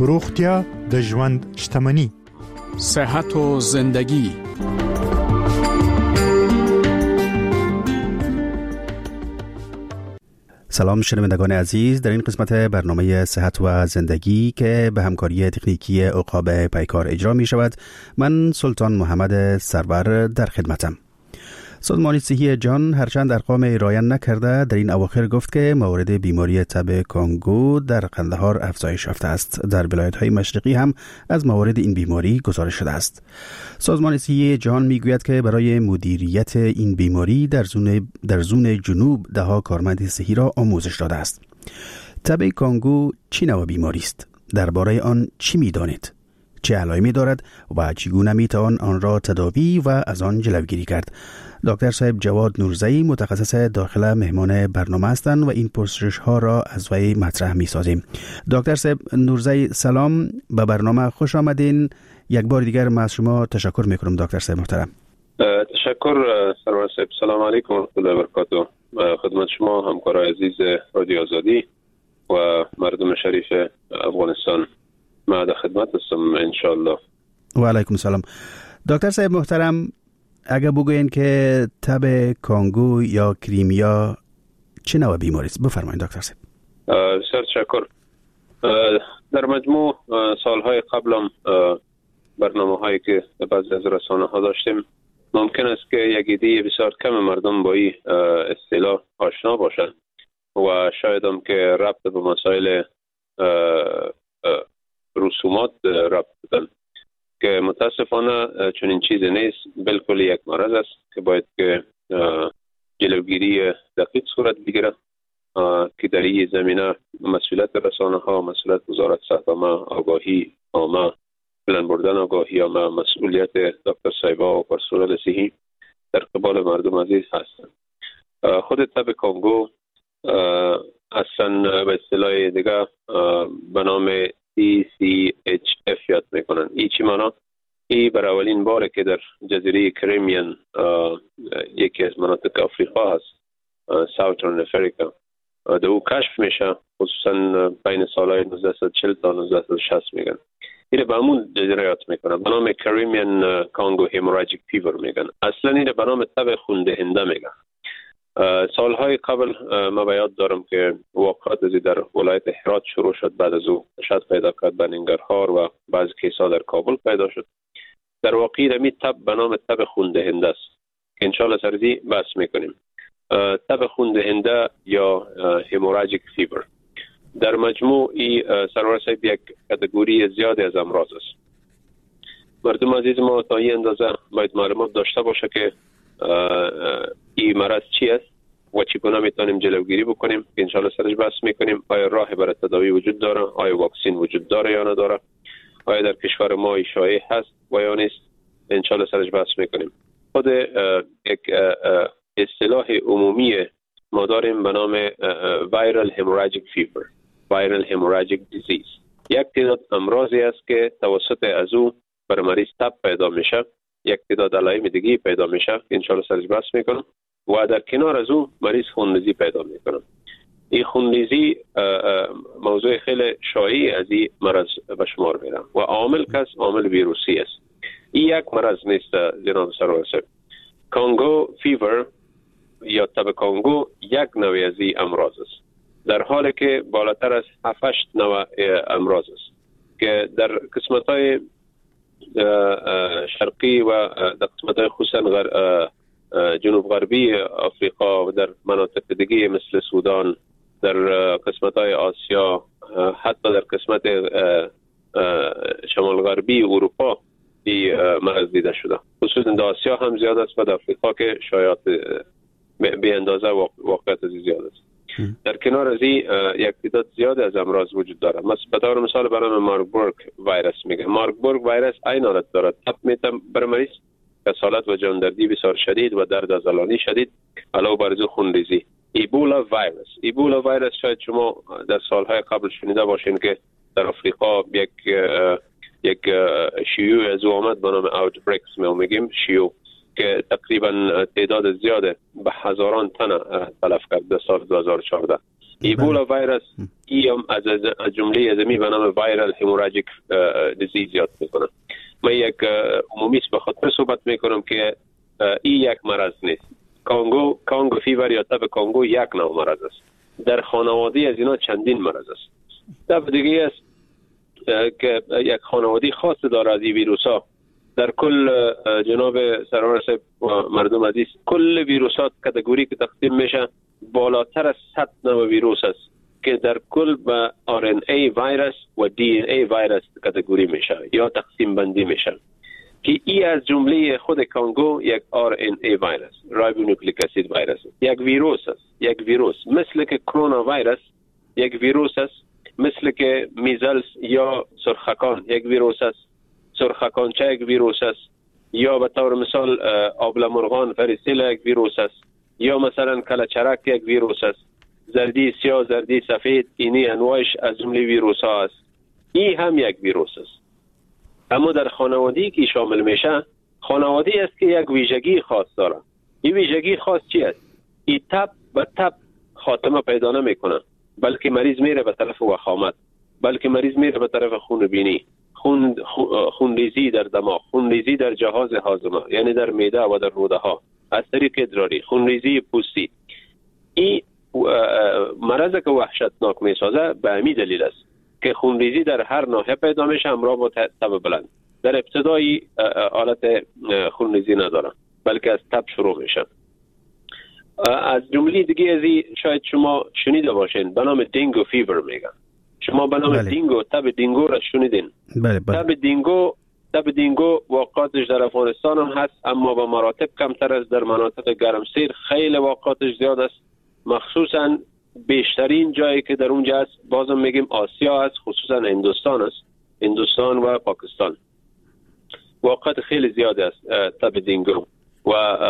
روغتیا د ژوند شتمنی. صحت و زندگی. سلام شنوندگان عزیز، در این قسمت برنامه صحت و زندگی که به همکاری تکنیکی عقاب پیکار اجرا می شود، من سلطان محمد سرور در خدمتم. سازمان صحی جهان هرچند ارقام ارائه نکرده، در این اواخر گفت که موارد بیماری تب کانگو در قندهار افزایش یافته است. در ولایت‌های مشرقی هم از موارد این بیماری گزارش شده است. سازمان صحی جهان میگوید که برای مدیریت این بیماری در زون جنوب دهها کارمند صحی را آموزش داده است. تب کانگو چه نوع بیماری است؟ درباره آن چی می‌دانید؟ چه علائمی دارد و چگونه میتوان آن را تداوی و از آن جلوگیری کرد؟ دکتر صاحب جواد نورزئی متخصص داخل مهمان برنامه هستند و این پرسش ها را از وی مطرح می سازیم. دکتر صاحب نورزئی سلام، به برنامه خوش آمدین. یک بار دیگر من از شما تشکر می کنم دکتر صاحب محترم. تشکر سرور صاحب. سلام علیکم و رحمت الله و برکاته. خدمت شما همکارای عزیز رادیو آزادی و مردم شریف افغانستان، ما در خدمت هستم ان شاء الله. و علیکم السلام. دکتر صاحب محترم، اگه بگوین که تب کانگو یا کریمیا چه نوع بیماری است، بفرمایید دکتر صاحب. بسیار تشکر. در مجموع سالهای قبلم برنامه هایی که بعضی از رسانه ها داشتیم، ممکن است که یک عده بسیار کم مردم با این اصطلاح آشنا باشند و شاید هم که ربط به مسائل رسومات ربط بدن، که متاسفانه چنین چیزی نیست. بالکل یک مرض است که باید که جلوگیری دقیق صورت بگیره، که در این زمینه مسئولیت رسانه ها، مسئولیت وزارت صحت عامه، آگاهی عامه، بلند بردن آگاهی عامه، مسئولیت دکتر صاحبا و پرسنل صحی در قبال مردم عزیز هستند. خود تب کانگو اصلا به اصطلاح دیگه به نام CCHF یاد میکنن. این چی مانا؟ این بر اولین باره که در جزیره کریمیان، یکی از مناطق آفریقا هست، ساوترن افریقا، در او کشف میشه، خصوصا بین سالهای 1940 تا 1960 میگن. این به همون جزیره یاد میکنن، به نام کریمیان کانگو هیموراژیک فیور میگن. اصلا این به نام تب خون‌دهنده میگن. سالهای قبل ما به یاد دارم که واقعات ازی در ولایت هرات شروع شد، بعد از او شد پیدا کرد به ننگرهار و بعض کیسا در کابل پیدا شد. در واقع رمی تب به نام تب خون‌دهنده است که انشاءالله سرزی بحث میکنیم. تب خون‌دهنده یا هیموراژیک فیور در مجموع سرور صاحب یک کاتگوری زیادی از امراض است. مردم عزیز ما تا این اندازه باید معلومات داشته باشه که این مرض چی است و چگونه میتونیم جلوگیری بکنیم، که انشاءالله سرش بحث میکنیم. آیا راه برای تداوی وجود داره؟ آیا واکسین وجود داره یا نداره؟ آیا در کشور ما شایع هست و یا نیست؟ انشاءالله سرش بحث میکنیم. خود یک اصطلاح عمومی ما داریم به نام viral hemorrhagic fever، viral hemorrhagic disease. یک تعداد امراضی است که توسط از او بر مریض تب پیدا میشه، یک تعداد علائم دیگه پیدا میشه که انشاءالله سرش بحث میکنم، و در کنار از او مریض خونریزی پیدا میکنه. این خونریزی موضوع خیلی شایع از این مرض به شمار میره و عامل کس عامل ویروسی است. این یک مرض نیست جناب سرور صاحب. کانگو فیور یا تب کانگو یک نوع از این امراض است، در حالی که بالاتر از 7-8 نوع امراض است که در قسمت‌های شرقی و در قسمت‌های خصوصا جنوب غربی آفریقا و در مناطق دیگه مثل سودان، در قسمت‌های آسیا، حتی در قسمت شمال غربی اروپا این مرض دیده شده. خصوصا در آسیا هم زیاد است و در آفریقا که شایعات به اندازه واقعیت زیاد است. در کنار از این یک تعداد زیاد از امراض وجود داره. به طور مثال برای ماربورگ ویروس میگه. ماربورگ ویروس این حالت دارد، تب میتم بر مریض، کسالت و جاندردی بسیار شدید و درد عضلانی شدید، علاوه بر ذو خونریزی. ایبولا ویروس شاید شما در سالهای قبل شنیده باشین که در آفریقا یک شیوع از آمد به نام اوتبریکس میگیم شیوع. که تقریبا تعداد زیاده به هزاران تن تلف کرد در سال 2014. ایبولا ویروس هم از جمله ازمی به نام وایرال هموراژیک دیزیز یاد میکنم. من یک عمومی به خاطر صحبت میکنم که این یک مرض نیست. کانگو فیور یا تب کانگو یک نوع مرض است. در خانواده از اینا چندین مرض است. تب دیگه است که یک خانواده خاص داره از این ویروس ها. در کل جناب سرور صاحب مردم عزیز، کل ویروسات کاتگوری که تقسیم میشه بالاتر از 100 نوع ویروس است که در کل به RNA ویروس و DNA ویروس کاتگوری میشه یا تقسیم بندی میشه که ای از جمله خود کانگو یک RNA ویروس، رایبونوکلیک اسید ویروس، یک ویروس است. یک ویروس مثل که کرونا ویروس یک ویروس است، مثل که میزلز یا سرخکان یک ویروس است، سرخکانچه یک ویروس است، یا به طور مثال آبله مرغان فریسیلا یک ویروس است، یا مثلا کلچرک یک ویروس است، زردی سیاه، زردی سفید، اینی انواعش از جمله ویروس ها است. این هم یک ویروس است. اما در خانواده‌ای که شامل میشه، خانواده‌ای است که یک ویژگی خاص داره. این ویژگی خاص چی است؟ این تب به تب خاتمه پیدا نمیکنه، بلکه مریض میره به طرف وخامت، بلکه مریض میره به طرف خونبینی، خونریزی در دماغ، خونریزی در جهاز هاضمه یعنی در معده و در روده ها از طریق ادراری، خونریزی پوستی. این مرض که وحشتناک میسازه به همین دلیل است که خونریزی در هر ناحیه پیدا میشه همراه با تب بلند. در ابتدای حالت خونریزی نداره بلکه از تب شروع میشه. از جمله دیگه ازی شاید شما شنیده باشین به نام دینگو فیور میگن. شما به نام دینگو، تب دینگو را شنیدین؟ بله. تب دینگو واقعاتش در افغانستان هم هست، اما به مراتب کمتر از در مناطق گرمسیر. خیلی واقعاتش زیاد است، مخصوصا بیشترین جایی که در اونجا است بازم میگیم آسیا است، خصوصا هندوستان است، هندوستان و پاکستان. واقعات خیلی زیاد است تب دینگو. و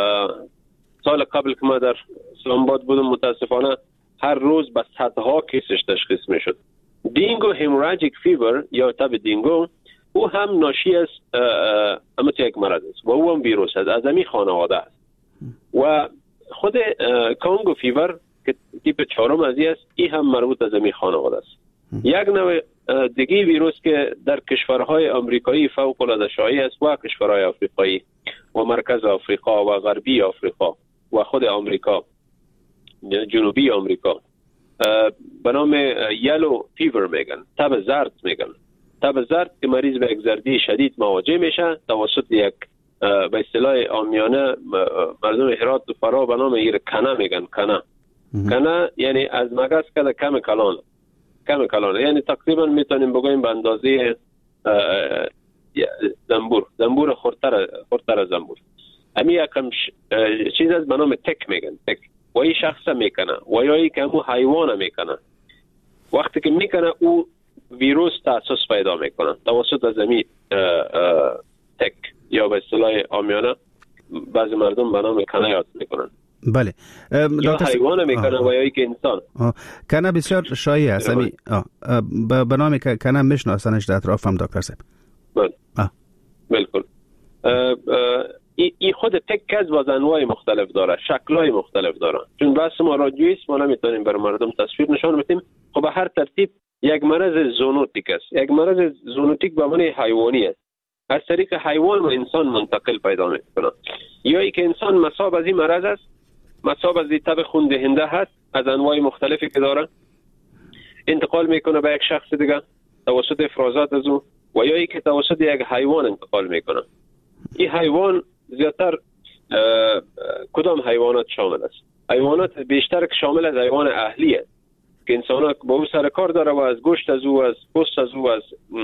سال قبل که ما در اسلام آباد بودم متاسفانه هر روز به صدها کیسش تشخیص میشد. دینگو هموراژیک فیور یا تب دینگو او هم ناشی از یک مرض است و او هم ویروس است، از همین خانواده است. و خود کانگو فیور که تیپ 4 از این است، این هم مربوط از همین خانواده است. یک نوع دیگه ویروس که در کشورهای آمریکایی فوق العاده شایع است و کشورهای آفریقایی و مرکز آفریقا و غربی آفریقا و خود آمریکا، جنوبی آمریکا، به نام یلو فیور میگن، تب زرد میگن. تب زرد که مریض به یک زردی شدید مواجه میشه توسط یک به اصطلاح عامیانه مردم هرات و فرا به نام کنه میگن. کنه یعنی از مگس کده کم کلان، یعنی تقریبا میتونیم بگویم به اندازه زنبور خردتر از زنبور. امی یکم چیز از به نام تک میگن، تک و این شخص میکنه و یا ای که همون حیوان میکنه. وقتی که میکنه او ویروس تاسیس پیدا میکنه توسط از امی تک یا به اصطلاح عامیانه بعضی مردم به نام کنه یاد میکنن. بله. یا حیوان میکنه و یا ای که انسان. کنه بسیار شایع است. به نام کنه میشناسنش در اطرافم دکتر صاحب. بالکل. این خود تک از انواع مختلف داره، شکل‌های مختلف داره. چون بحث ما رادیویی است، ما نمیتونیم بر مردم تصویر نشان بدیم. خب به هر ترتیب یک مرض زونوتیک است. یک مرض زونوتیک به معنی حیوانی است. از طریق حیوان و انسان منتقل پیدا میکنه. یا ای که انسان مصاب از این مرض است، مصاب از تب خون دهنده هست، از انواع مختلفی که داره، انتقال میکنه به یک شخص دیگه توسط افرازات از او، و یا ای که توسط یک حیوان انتقال میکنه. این حیوان زیادتر کدام حیوانات شامل است؟ حیوانات بیشتر که شامل از حیوان اهلی است که انسان ها با او سرکار داره و از گوشت از او، از پوست از او، از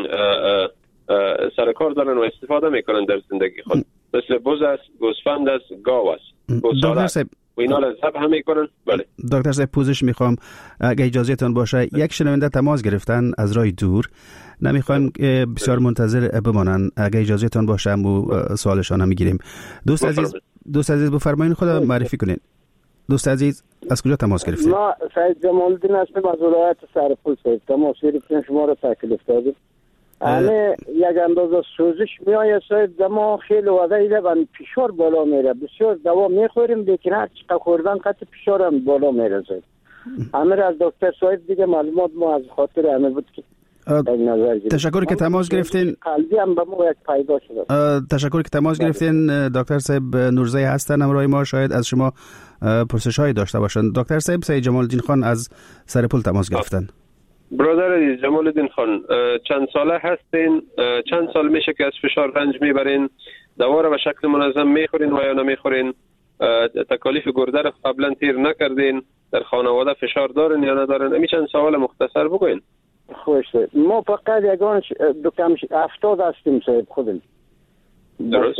سرکار دارن و استفاده میکنن در زندگی خود. مثل بز است، گوسفند است، گاو است. دکتر صاحب و اینا را ذبح هم میکنن. بله دکتر صاحب پوزش میخوام اگه اجازهتون باشه. یک شنونده تماس گرفتن از راه دور، نمیخوایم بسیار منتظر بمانن. اگه اجازهتون باشه سوالشان هم میگیریم. دوست عزیز بفرمایید خود معرفی کنین. دوست عزیز از کجا تماس گرفتید؟ ما سید جمال الدین هستم از ولایت سرپل. تماس گرفتیم، شما را تکلیف دادیم. یک اندازه سوزش میآید صاحب، دما خیلی وضع ایده و فشار بالا میره. بسیار دوا میخوریم لیکن هر چقدر خوردن قطع فشار هم بالا میره صاحب. همه از دکتر صاحب دیگه معلومات ما از خاطر همه بود که تشکر که تماس گرفتین. قلبی هم به ما یک پیدا شده. تشکر که تماس گرفتین. دکتر صاحب نورزی هستن همراه ما، شاید از شما پرسش هایی داشته باشن. دکتر صاحب، سید جمال الدین خان از سرپل تماس گرفتن. برادر عزیز جمال الدین خان، چند ساله هستین؟ چند سال میشه که از فشار رنج میبرین؟ دوا را به شکل منظم میخورین و یا نمیخورین؟ تکالیف گرده را قبلا تیر نکردین؟ در خانواده فشار دارین یا ندارین؟ امی چند سوال مختصر بگوین. خوش ما فقط یگان دو کم 70 هستیم صاحب خودم. درست.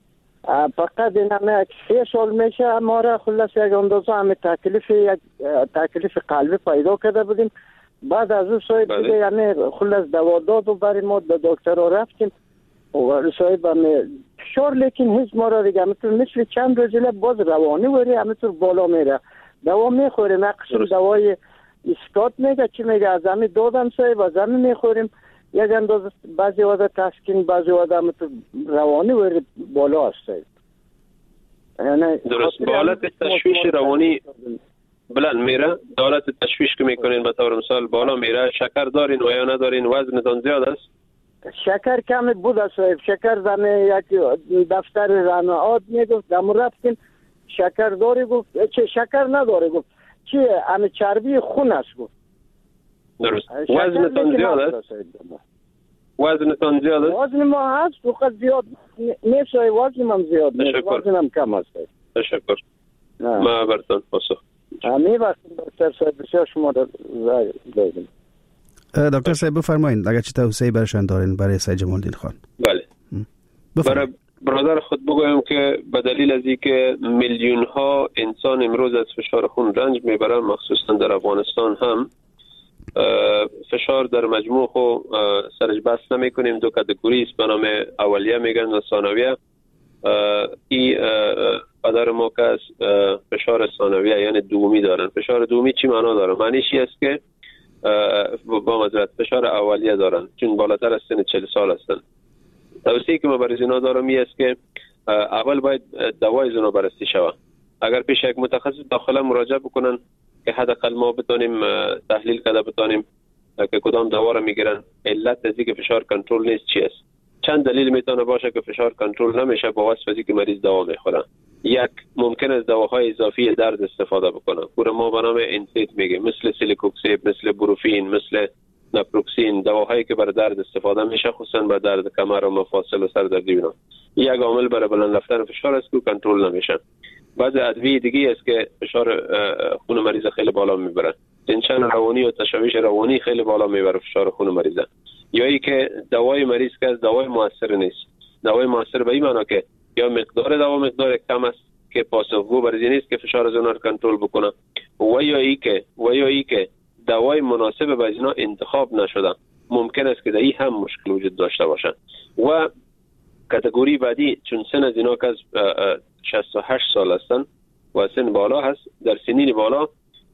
فقط این همه 3 سال میشه ما را خلاص یک اندازه همه تکلیف قلبی پیدا کرده بودیم. بعد از اون صاحب دیگه یعنی خلاص دوا داد و برای ما به دکتر ها رفتیم و صاحب همه فشار لیکن هیچ ما را دیگه مثل چند روزیله باز روانی وری همینطور بالا میره. دوا میخوریم، اقصر دوای اسکات میگه چی میگه از همین دادم صاحب، از همین میخوریم یک اندازه بعضی وقت تسکین، بعضی وقت همینطور روانی وری بالا هست صاحب. یعنی درست. با حالت تشویش روانی بلند میره، حالت تشویش که میکنین به طور مثال بالا میره. شکر دارین و یا ندارین؟ وزنتان زیاد است؟ شکر کم بود صاحب. شکر دم یک دفتر رانعات میگفت دم رفتیم شکر داری، گفت چه شکر نداره، گفت چه همه چربی خون است. گفت درست. وزنتان زیاد است؟ وزنتان زیاد است؟ وزن ما هست فقط زیاد نیست، وزن من زیاد نیست، وزنم کم است. تشکر. ما براتون پاسخ. همین وقت دکتر صاحب بسیار شما را دادیم. دکتر صاحب بفرمایید اگر چه توصیه‌ای برشان دارین برای سید جمال الدین خان. بله. برای برادر خود بگویم که به دلیل از اینکه میلیون ها انسان امروز از فشار خون رنج میبرن، مخصوصا در افغانستان هم فشار در مجموع خو سرش بس نمی کنیم. دو کاتگوری است به نام اولیه میگن و ثانویه. این پدر ما که فشار ثانویه یعنی دومی دارن. فشار دومی چی معنا داره؟ معنیش این است که با معذرت فشار اولیه دارن چون بالاتر از سن 40 سال هستن. توصیه‌ای که ما برای اینا دارم این است که اول باید دوای اینا بررسی شود. اگر پیش یک متخصص داخلا مراجعه بکنن که حداقل ما بتونیم تحلیل کرده بتونیم که کدام دوا را میگیرن، علت از اینکه فشار کنترل نیست چی است. چند دلیل میتونه باشه که فشار کنترل نمیشه با واسطه از اینکه مریض دوا میخوره. یک، ممکن است دواهای اضافی درد استفاده بکنه. پور ما به نام انسیت میگه، مثل سیلیکوکسیب، مثل بروفین، مثل ناپروکسین، دواهایی که برای درد استفاده میشه، خصوصا برای درد کمر و مفاصل و سردردی اینا. یک عامل برای بلند رفتن فشار است که کنترل نمیشه. بعضی ادویه دیگه است که فشار خون مریض خیلی بالا میبره. تنشن روانی و تشویش روانی خیلی بالا میبره فشار خون مریض. یا ای که دوای مریض که از دوای موثر نیست. دوای موثر به این معنی که یا مقدار دوا مقدار کم است که پاسخگو برای نیست که فشار از اون رو کنترل بکنه، و یا ای که دوای مناسب به اینا انتخاب نشده. ممکن است که در این هم مشکل وجود داشته باشه. و کاتگوری بعدی چون سن از اینا که از 68 سال هستن و سن بالا هست، در سنین بالا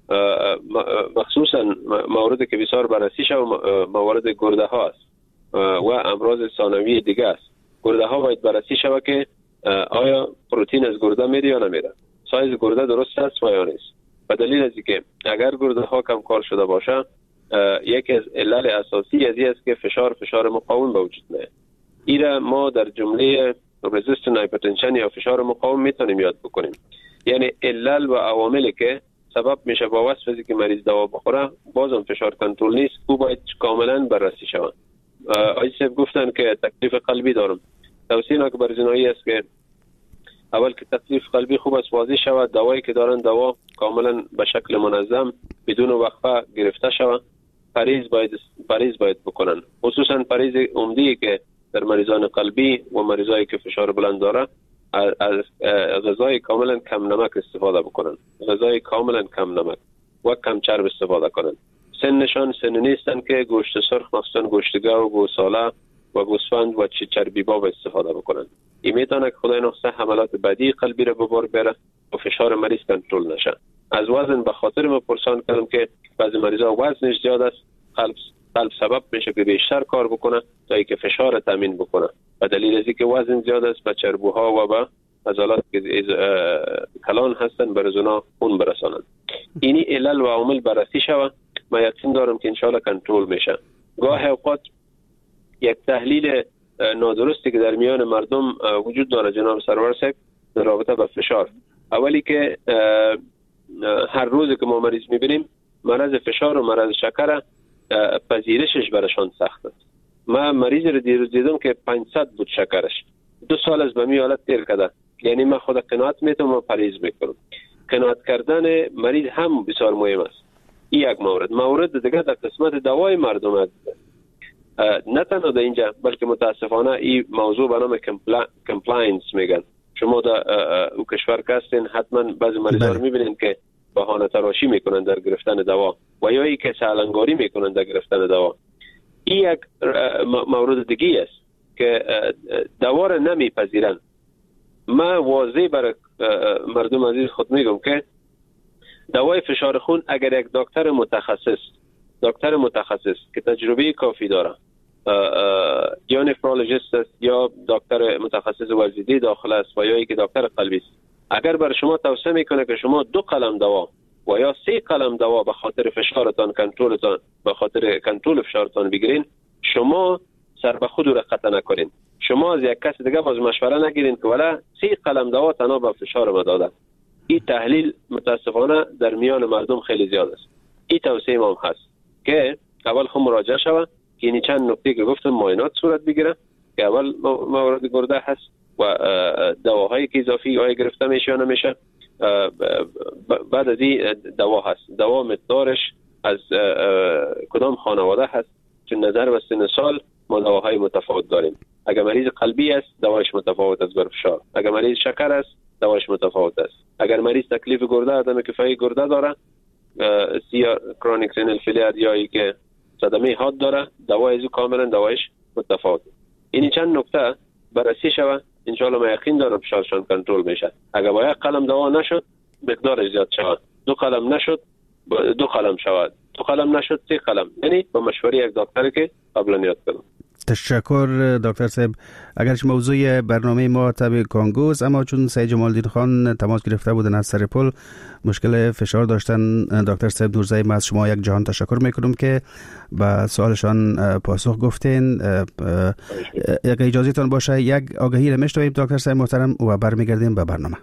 مخصوصا موارد که بسیار بررسی شده موارد گرده ها است و امراض ثانویه دیگه است. گرده ها باید بررسی شود که آیا پروتئین از گرده میره یا نمیره، سایز گرده درست است و یا نیست. به دلیل از اینکه اگر گرده ها کم کار شده باشه، یکی از علل اساسی از این است که فشار مقاوم به وجود میاد. ایره ما در جمله رزिस्टنت هایپرتنشن یا فشار مقاوم میتونیم یاد بکنیم. یعنی علل و عواملی که سبب میشه با واسطه از اینکه مریض دوا بخوره بازم فشار کنترل نیست، او باید کاملا بررسی شود. آیسف گفتن که تکلیف قلبی دارم. توصیه که برای جنایی است که اول که تکلیف قلبی خوب است واضح شود، دوایی که دارن دوا کاملا به شکل منظم بدون وقفه گرفته شود. پریز باید بکنن، خصوصا پریز عمدی که در مریضان قلبی و مریضایی که فشار بلند داره از غذای کاملا کم نمک استفاده بکنن، غذای کاملا کم نمک و کم چرب استفاده کنن. سنشان سن نیستن که گوشت سرخ مخصوصا گوشتگه و گوساله و گوسفند و چربی باب استفاده بکنن. این میتونه که خدای نخسته حملات بدی قلبی را به بار بیاره و فشار مریض کنترل نشه. از وزن به خاطر ما پرسان کردم که بعضی مریضا وزنش زیاد است، قلب قلب سبب میشه که بیشتر کار بکنه تا اینکه فشار تامین بکنه. به دلیل از اینکه وزن زیاد است به چربوها و به عضلات که کلان هستن بر اونا خون برسانند. اینی علل و عامل بررسی شود. من یقین دارم که انشاءالله کنترل میشه. گاه اوقات یک تحلیل نادرستی که در میان مردم وجود داره جناب سرور صاحب در رابطه با فشار. اولی که هر روز که ما مریض میبینیم مرض فشار و مرض شکر پذیرشش برشان سخت است. من مریض رو دیروز دیدم که 500 بود شکرش، 2 سال از به می حالت تیر کرده. یعنی من خود قناعت میتونم و پرهیز میکنم. قناعت کردن مریض هم بسیار مهم است. این یک مورد دیگه در قسمت دوای مردم است. نه تنها در اینجا بلکه متاسفانه این موضوع به نام کمپلاینس میگن. شما در او کشور که هستین حتما بعضی مریضا رو میبینین که بهانه تراشی میکنن در گرفتن دوا و یا ای که سالنگاری میکنن در گرفتن دوا. این یک مورد دیگه است که دوا را نمیپذیرن. من واضح برای مردم عزیز خود میگم که دوای فشار خون اگر یک دکتر متخصص که تجربه کافی داره یا نفرولوژیست است یا دکتر متخصص ورزیدی داخل است و یا ای که دکتر قلبی است، اگر بر شما توصیه میکنه که شما 2 قلم دوا و یا 3 قلم دوا به خاطر فشارتان به خاطر کنترل فشارتان بگیرین، شما سر به خود رقت نکنین. شما از یک کس دیگه باز مشوره نگیرین که ولی 3 قلم دوا تنها به فشار ما داده. این تحلیل متاسفانه در میان مردم خیلی زیاد است. این توصیه ما هست که اول خود مراجعه شود که این چند نکته که گفتم معاینات صورت بگیره که اول موارد گرده هست و دواهایی که اضافی آیا گرفته میشه یا نمیشه. بعد از این دوا هست. دوا مقدارش از کدام خانواده هست. چون نظر به سن سال ما دواهای متفاوت داریم. اگر مریض قلبی است دوایش متفاوت است بر فشار. اگر مریض شکر است دوایش متفاوت است. اگر مریض تکلیف گرده عدم کفایی گرده داره کرونیک رینال فیلیر یا ای که صدمه حاد داره دوای از کاملا دوایش متفاوت. این چند نکته بررسی شود انشاءالله ما یقین دارم فشارشان کنترل میشه. اگر با 1 قلم دوا نشد مقدارش زیاد شود، 2 قلم نشد 2 قلم شود، 2 قلم نشد 3 قلم، یعنی با مشوره یک دکتر که قبلا یاد کنم. تشکر دکتر صاحب. اگرچه موضوع برنامه ما تب کانگوز، اما چون سید جمالدین خان تماس گرفته بودن از سرپل مشکل فشار داشتن، دکتر صاحب نورزی، ما از شما یک جهان تشکر میکنم که به سوالشان پاسخ گفتین. اگه اجازهتون باشه یک آگهی رو میشنویم دکتر صاحب محترم و برمیگردیم به برنامه.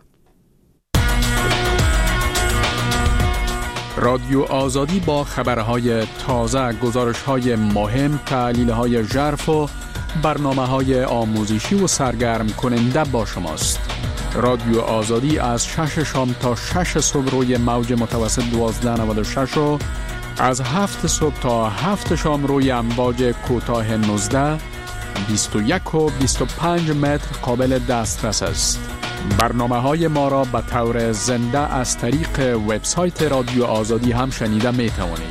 رادیو آزادی با خبرهای تازه، گزارش‌های مهم، تحلیل‌های ژرف و برنامه‌های آموزشی و سرگرم کننده با شماست. رادیو آزادی از 6 شام تا 6 صبح روی موج متوسط 1296 و از 7 صبح تا 7 شام روی امواج کوتاه 19 21 و 25 متر قابل دسترس است. برنامه‌های ما را به طور زنده از طریق وبسایت رادیو آزادی هم شنیده می توانید.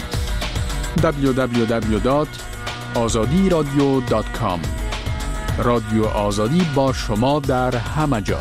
www.azadiradio.com. رادیو آزادی با شما در همه جا.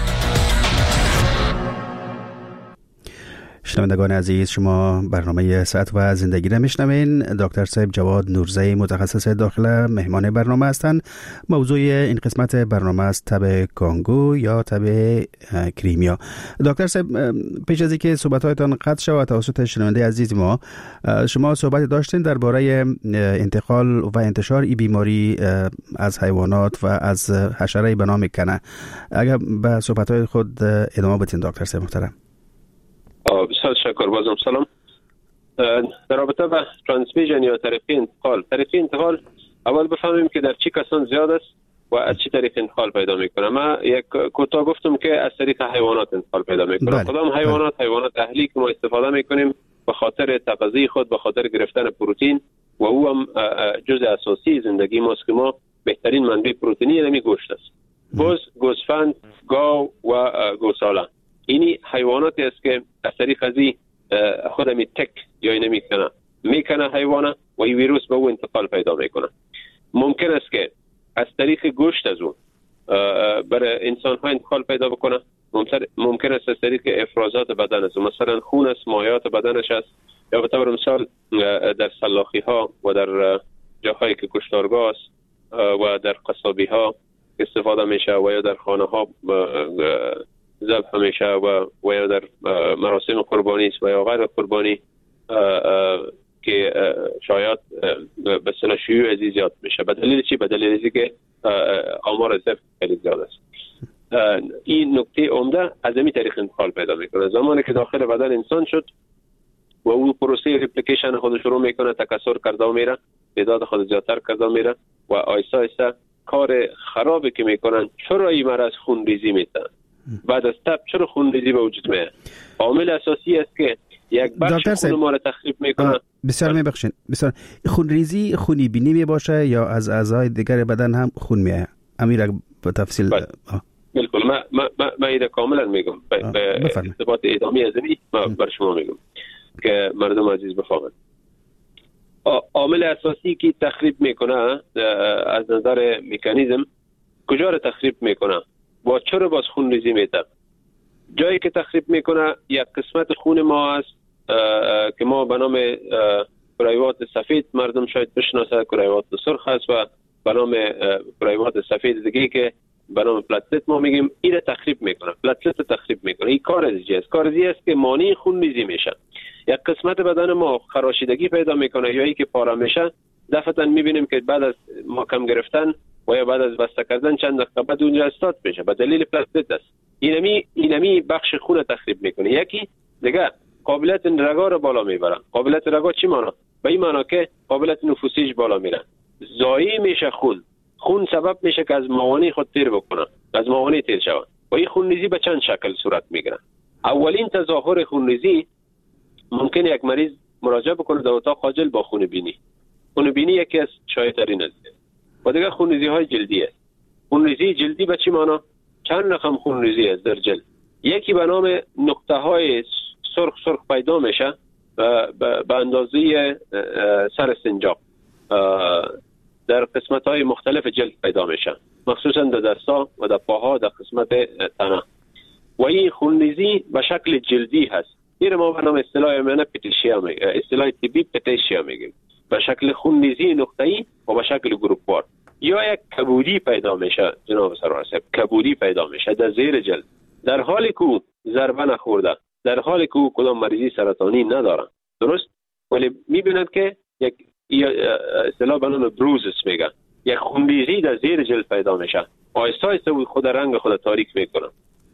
شنوندگان عزیز، شما برنامه صحت و زندگی را میشنوین. دکتر صاحب جواد نورزی متخصص داخله مهمان برنامه هستند. موضوع این قسمت برنامه است تب کانگو یا تب کریمیا. دکتر صاحب، پیش از اینکه صحبت‌هایتان قطع شود توسط شنونده عزیز ما، شما صحبت داشتین درباره انتقال و انتشار این بیماری از حیوانات و از حشره به نام کنه. اگر به صحبت‌های خود ادامه بدین دکتر صاحب محترم. بسیار تشکر. بازم سلام. در رابطه با ترانسمیشن یا طریق انتقال اول بفهمیم که در چه کسان زیاد است و از چه طریق انتقال پیدا میکنه. من یک کوتاه گفتم که از طریق حیوانات انتقال پیدا میکنه. کدام حیوانات؟ حیوانات اهلی که ما استفاده میکنیم به خاطر تغذیه خود، به خاطر گرفتن پروتئین و او هم جزء اساسی زندگی ماست که ما بهترین منبع پروتئینی نمی گوشت است. بز، گوسفند، گاو و گوساله. اینی حیواناتی است که از طریق ازی خودمی تک یا اینه میکنه حیوانه و این ویروس به او انتقال پیدا میکنه. ممکن است که از طریق گوشت از اون برای انسان ها انتقال پیدا بکنه. ممکن است از طریق افرازات بدن است، مثلا خون است، مایعات بدنش است، یا به طور مثال در سلاخی ها و در جاهایی که کشتارگاه است و در قصابی ها استفاده میشه و یا در خانه ها ذبح میشه و یا در مراسم قربانی است و یا غیر قربانی که شاید به اصطلاح شیوع زیاد میشه. به دلیل چی؟ به دلیل که آمار ذبح خیلی زیاد است. این نکته عمده از این طریق انتقال پیدا میکنه. زمانی که داخل بدن انسان شد و او پروسه ریپلیکیشن خود شروع میکنه، تکثر کرده میره، تعداد خود زیادتر کرده میره و آیسته آیسته کار خرابی که میکنن. چرا این مرض خونریزی میشه؟ بعد از تب چرا خونریزی به وجود میاد؟ عامل اساسی است که یک بخش خون ما را تخریب میکنه. بسیار میبخشین. بسیار خونریزی خونی بینی می باشه یا از اعضای دیگر بدن هم خون میاد؟ امیر به تفصیل. بالکل ما ایده کاملا میگم. به ارتباط ادامه از این ما بر شما میگم که مردم عزیز بفهمند. عامل اساسی که تخریب میکنه از نظر مکانیزم کجا را تخریب میکنه و چرا باز خونریزی میده؟ جایی که تخریب میکنه یک قسمت خون ما است که ما به نام کرویات سفید مردم شاید بشناسه، کرویات سرخ است و به نام کرویات سفید دیگه که به نام پلاتلت ما میگیم. این تخریب میکنه، پلاتلت تخریب میکنه. این کارزی است که مانع خونریزی میشه. یک قسمت بدن ما خراشیدگی پیدا میکنه یا ای که پاره میشه، دفعتا میبینیم که بعد از محکم گرفتن و یا بعد از بسته کردن چند دقیقه بعد اونجا استاد میشه به دلیل پلاتلت است. اینمی بخش خون تخریب میکنه. یکی دیگه قابلیت رگا رو بالا میبره. قابلیت رگا چی معنی؟ به این معنی که قابلیت نفوسیش بالا میره. ضایع میشه خون سبب میشه که از موانع خود تیر بکنه، از موانع تیر شود. و این خونریزی به چند شکل صورت میگیره. اولین تظاهر خونریزی ممکن یک مریض مراجعه بکنه در اتاق عاجل با خونبینی. خونبینی یکی از شایع‌ترین است. و دیگه خونریزی های جلدی است. خونریزی جلدی به چی معنی؟ چند رقم خونریزی است در جلد. یکی به نام نقطه های سرخ پیدا میشه به اندازه سر سنجاق در قسمت های مختلف جلد پیدا میشه، مخصوصا در دستا و در پاها در قسمت تنه. و این خونریزی به شکل جلدی هست. این ما به نام اصطلاح میانه پتیشیا میگیم، اصطلاح طبی پتیشیا میگیم. به شکل خونریزی نقطه‌ای و به شکل گروپوار. یا یک کبودی پیدا میشه جناب سرور صاحب، کبودی پیدا میشه در زیر جلد، در حالی که ضربه نخورده، در حالی که کدام مریضی سرطانی نداره. درست؟ ولی میبینند که یک اصطلاح به نام بروزس میگه، یک خونریزی در زیر جلد پیدا میشه، آهسته آهسته خود رنگ خود تاریک میکنه.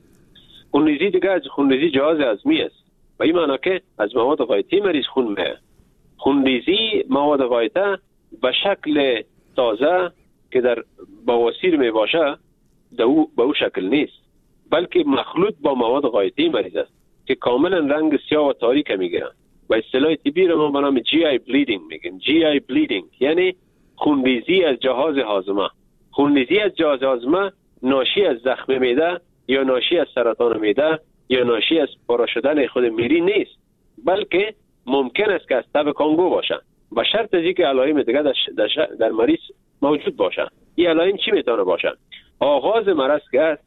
خونریزی دیگه از خونریزی جهاز هضمی است و این معنی که از مواد غایطی مریض خون میاد. خونریزی مواد غایطه به شکل تازه که در بواسیر می باشه به او شکل نیست، بلکه مخلوط با مواد غایطی مریض است که کاملا رنگ سیاه و تاریک میگیرن. و اصطلاح طبی رو ما به نام GI bleeding میگیم. GI bleeding یعنی خونریزی از جهاز هاضمه. خونریزی از جهاز هاضمه ناشی از زخم معده یا ناشی از سرطان معده یا ناشی از پاره شدن خود میری نیست، بلکه ممکن است که از تب کانگو باشه، با شرط از اینکه علائم دیگه در مریض موجود باشه. این علائم چی میتونه باشه؟ آغاز مرض که است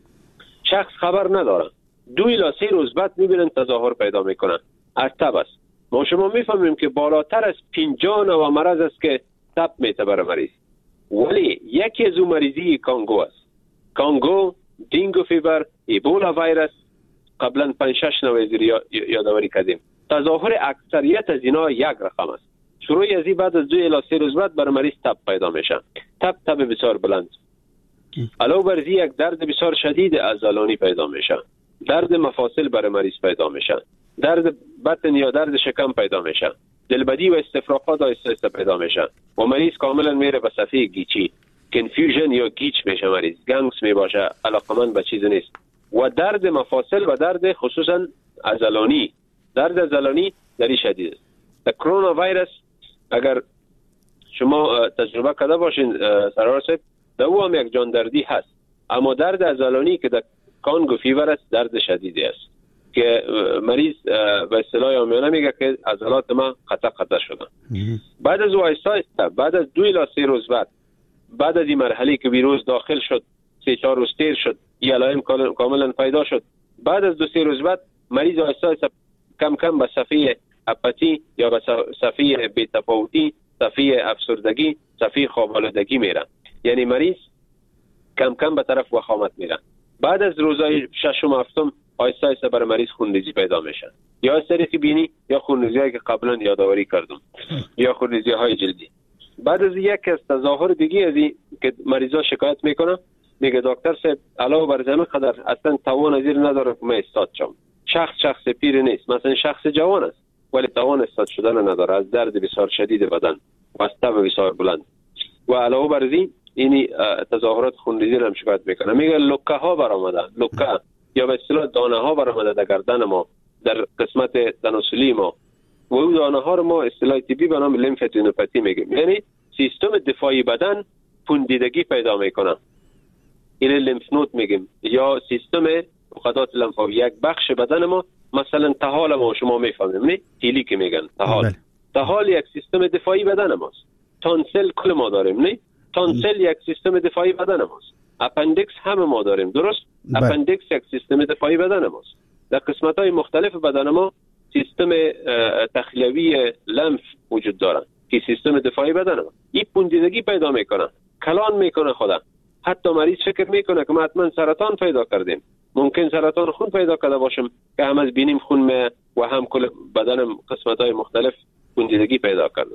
شخص خبر نداره، 2 الی 3 روز بعد میبینن تظاهر پیدا میکنن از تب است. ما شما میفهمیم که بالاتر از 50 نوع مرض است که تب میته برای مریض، ولی یکی از اون مریضی کانگو است. کانگو، دینگو فیبر، ایبولا ویروس، قبلا 5-6 نوع یادآوری کردیم. تظاهر اکثریت از اینا یک رقم است. شروع از این بعد از 2 الی 3 روز بعد برای مریض تب پیدا میشه. تب بسیار بلند. علاوه بر این یک درد بسیار شدید عضلانی پیدا میشه. درد مفاصل برای مریض پیدا میشه. درد بطن یا درد شکم پیدا میشه. دلبدی و استفراغات آهسته پیدا میشه و مریض کاملا میره به صفحه گیچی، کنفیوژن یا گیچ میشه، مریض گنگس میباشه، علاقمند به چیز نیست. و درد مفاصل و درد خصوصا عضلانی، درد عضلانی دری شدید است. در کرونا ویروس اگر شما تجربه کرده باشین سرور صاحب، در او هم یک جان دردی هست، اما درد عضلانی که در کانگو فیور است درد شدیدی است که مریض به اصطلاح عامیانه میگه که عضلات ما قطع شدن. بعد از آهسته بعد از 2 الی 3 روز بعد از این مرحله که ویروس داخل شد، 3-4 روز تیر شد، این علائم کاملا پیدا شد، بعد از 2-3 روز بعد مریض آهسته کم کم به صفحه اپاتی یا به صفحه بی‌تفاوتی صفحه افسردگی، صفحه خواب‌آلودگی میره. یعنی مریض کم کم به طرف وخامت میره. بعد از روزهای ششم و هفتم آیسته آیسته برای مریض خونریزی پیدا میشه، یا از طریق بینی یا خونریزی‌هایی که قبلا یادآوری کردم یا خونریزی‌های جلدی. بعد از یک از تظاهر دیگه از این که مریضا شکایت میکنه، میگه دکتر صاحب علاوه بر زمین قدر اصلا توان از این نداره که من استاد شم. شخص پیر نیست، مثلا شخص جوان است ولی توان استاد شدن نداره از درد بسیار شدید بدن و از تب بسیار بلند. و علاوه بر این تظاهرات خونریزی هم شکایت میکنه. میگه لکه ها برآمده، لکه یا به اصطلاح دانه ها برآمده در گردن ما، در قسمت تناسلی ما، و اون دانه ها رو ما اصطلاح طبی به نام لیمفادینوپاتی میگیم. یعنی سیستم دفاعی بدن پوندیدگی پیدا میکنه، این لیمف نود میگیم، یا سیستم عقدات لمفاوی. یک بخش بدن ما، مثلا طحال ما شما میفهمیم نه، تیلی که میگن طحال یک سیستم دفاعی بدن ماست. تانسل کل ما داریم نه، تانسل یک سیستم دفاعی بدن ماست. اپندیکس همه ما داریم، درست؟ اپندیکس یک سیستم دفاعی بدن ماست. در قسمت‌های مختلف بدن ما سیستم تخلیوی لمف وجود داره که سیستم دفاعی بدن ما. این پوندیدگی پیدا میکنه، کلان میکنه خدا. حتی مریض فکر میکنه که ما حتما سرطان پیدا کردیم. ممکن سرطان خون پیدا کرده باشم که هم از بینیم خون می و هم کل بدنم قسمت‌های مختلف پوندیدگی پیدا کرده.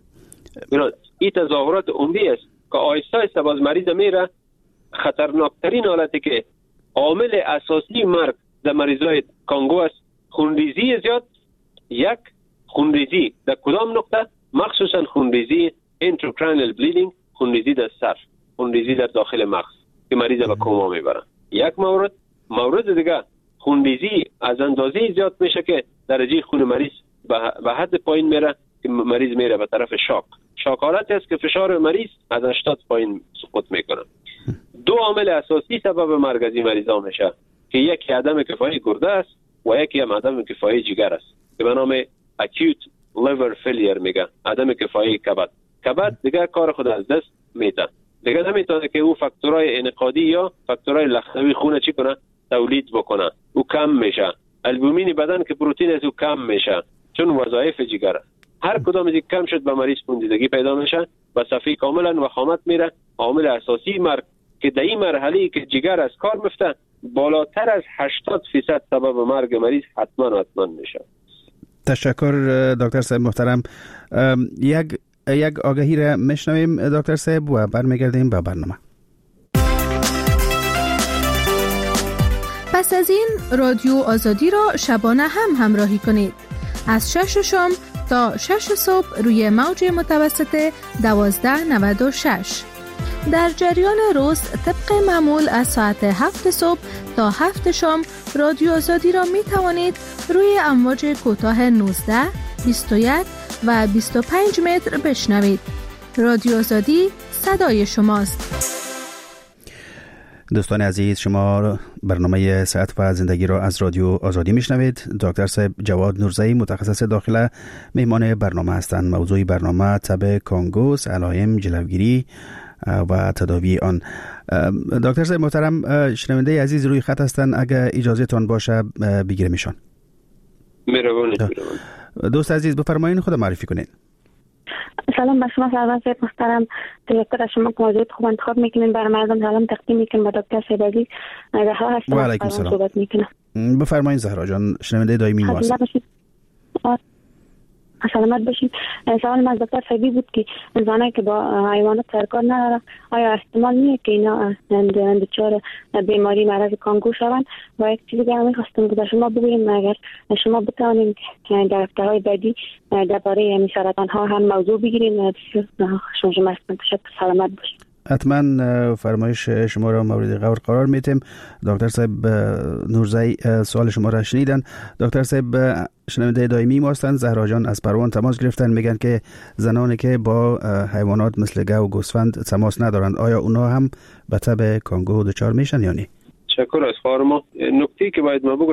این تظاهرات عمدی است که آیسته آیسته باز مریض میره. خطرناکترین حالتی که عامل اساسی مرگ در مریضای کانگو است خونریزی زیاد. یک، خونریزی در کدام نقطه؟ مخصوصا خونریزی انتروکرانیال بلیدینگ، خونریزی در سر، خونریزی در داخل مغز که مریض به کوما میبره. یک مورد دیگه خونریزی از اندازه زیاد میشه که درجه خون مریض به حد پایین میره که مریض میره به طرف شاک حالتی است که فشار مریض از 80 پایین سقوط میکنه. دو عامل اساسی سبب مرگ از این مریضا میشه که یکی عدم کفایی گرده است و یکی هم عدم کفایی جگر است که به نام acute liver failure میگه، عدم کفایی کبد دیگه کار خود از دست میده، دیگه نمیتونه که او فاکتورهای انعقادی یا فاکتورهای لختی خون چی کنه، تولید بکنه. او کم میشه، البومین بدن که پروتئین از او کم میشه چون وظایف جگر است. هر کدام از این کم شد به مریض پوندیدگی پیدا میشه و صفحه کاملا وخامت میره. عامل اساسی مرگ که در این مرحله که جگر از کار میفته بالاتر از 80% سبب مرگ مریض حتما میشه. تشکر دکتر صاحب محترم. یک آگهی را میشنویم دکتر صاحب و برمیگردیم به برنامه. پس از این رادیو آزادی را شبانه هم همراهی کنید از 6 شام تا 6 صبح روی موج متوسط 1296. در جریان روز طبق معمول از ساعت 7 صبح تا 7 شام رادیو آزادی را می توانید روی امواج کوتاه 19، 21 و 25 متر بشنوید. رادیو آزادی صدای شماست. دوستان عزیز، شما برنامه صحت و زندگی را از رادیو آزادی میشنوید. دکتر صاحب جواد نورزئی متخصص داخله مهمان برنامه هستند. موضوع برنامه تب کانگو، علائم، جلوگیری و تداوی آن. دکتر صاحب محترم، شنونده عزیز روی خط هستند، اگر اجازه تان باشه بگیرم ایشان. مهربانی. دوست عزیز بفرمایید خود معرفی کنید. سلام بر شما سرور صاحب محترم. تشکر از شما که موضوع خوب انتخاب میکنین برای مردم سلام تقدیم میکنم با دکتر صاحب عزیز. زهرا هستم. و علیکم السلام. بفرمایید زهرا جان، شنونده دائمی ما هستید. سلامت باشین. سوال از دکتر صاحبی بود که انسانایی که با حیوانات سرکار ندارن آیا احتمال نیست که اینا دچار بیماری مرض کانگو شوند؟ و یک چیزی دیگه می‌خواستم که شما بگویید اگر شما بتوانید در هفته‌های بعدی درباره سرطان ها هم موضوع بگیرید. شما تشکر، سلامت باشین. حتما فرمایش شما را مورد غور قرار میتیم. دکتر صاحب نورزئی سوال شما را شنیدن. دکتر صاحب شنونده دائمی ما هستند. زهرا جان از پروان تماس گرفتن، میگن که زنانی که با حیوانات مثل گاو و گوسفند تماس ندارند آیا اونها هم به تب کانگو دچار میشن یا نه؟ تشکر از خواهر ما. نکته که باید ما بگویم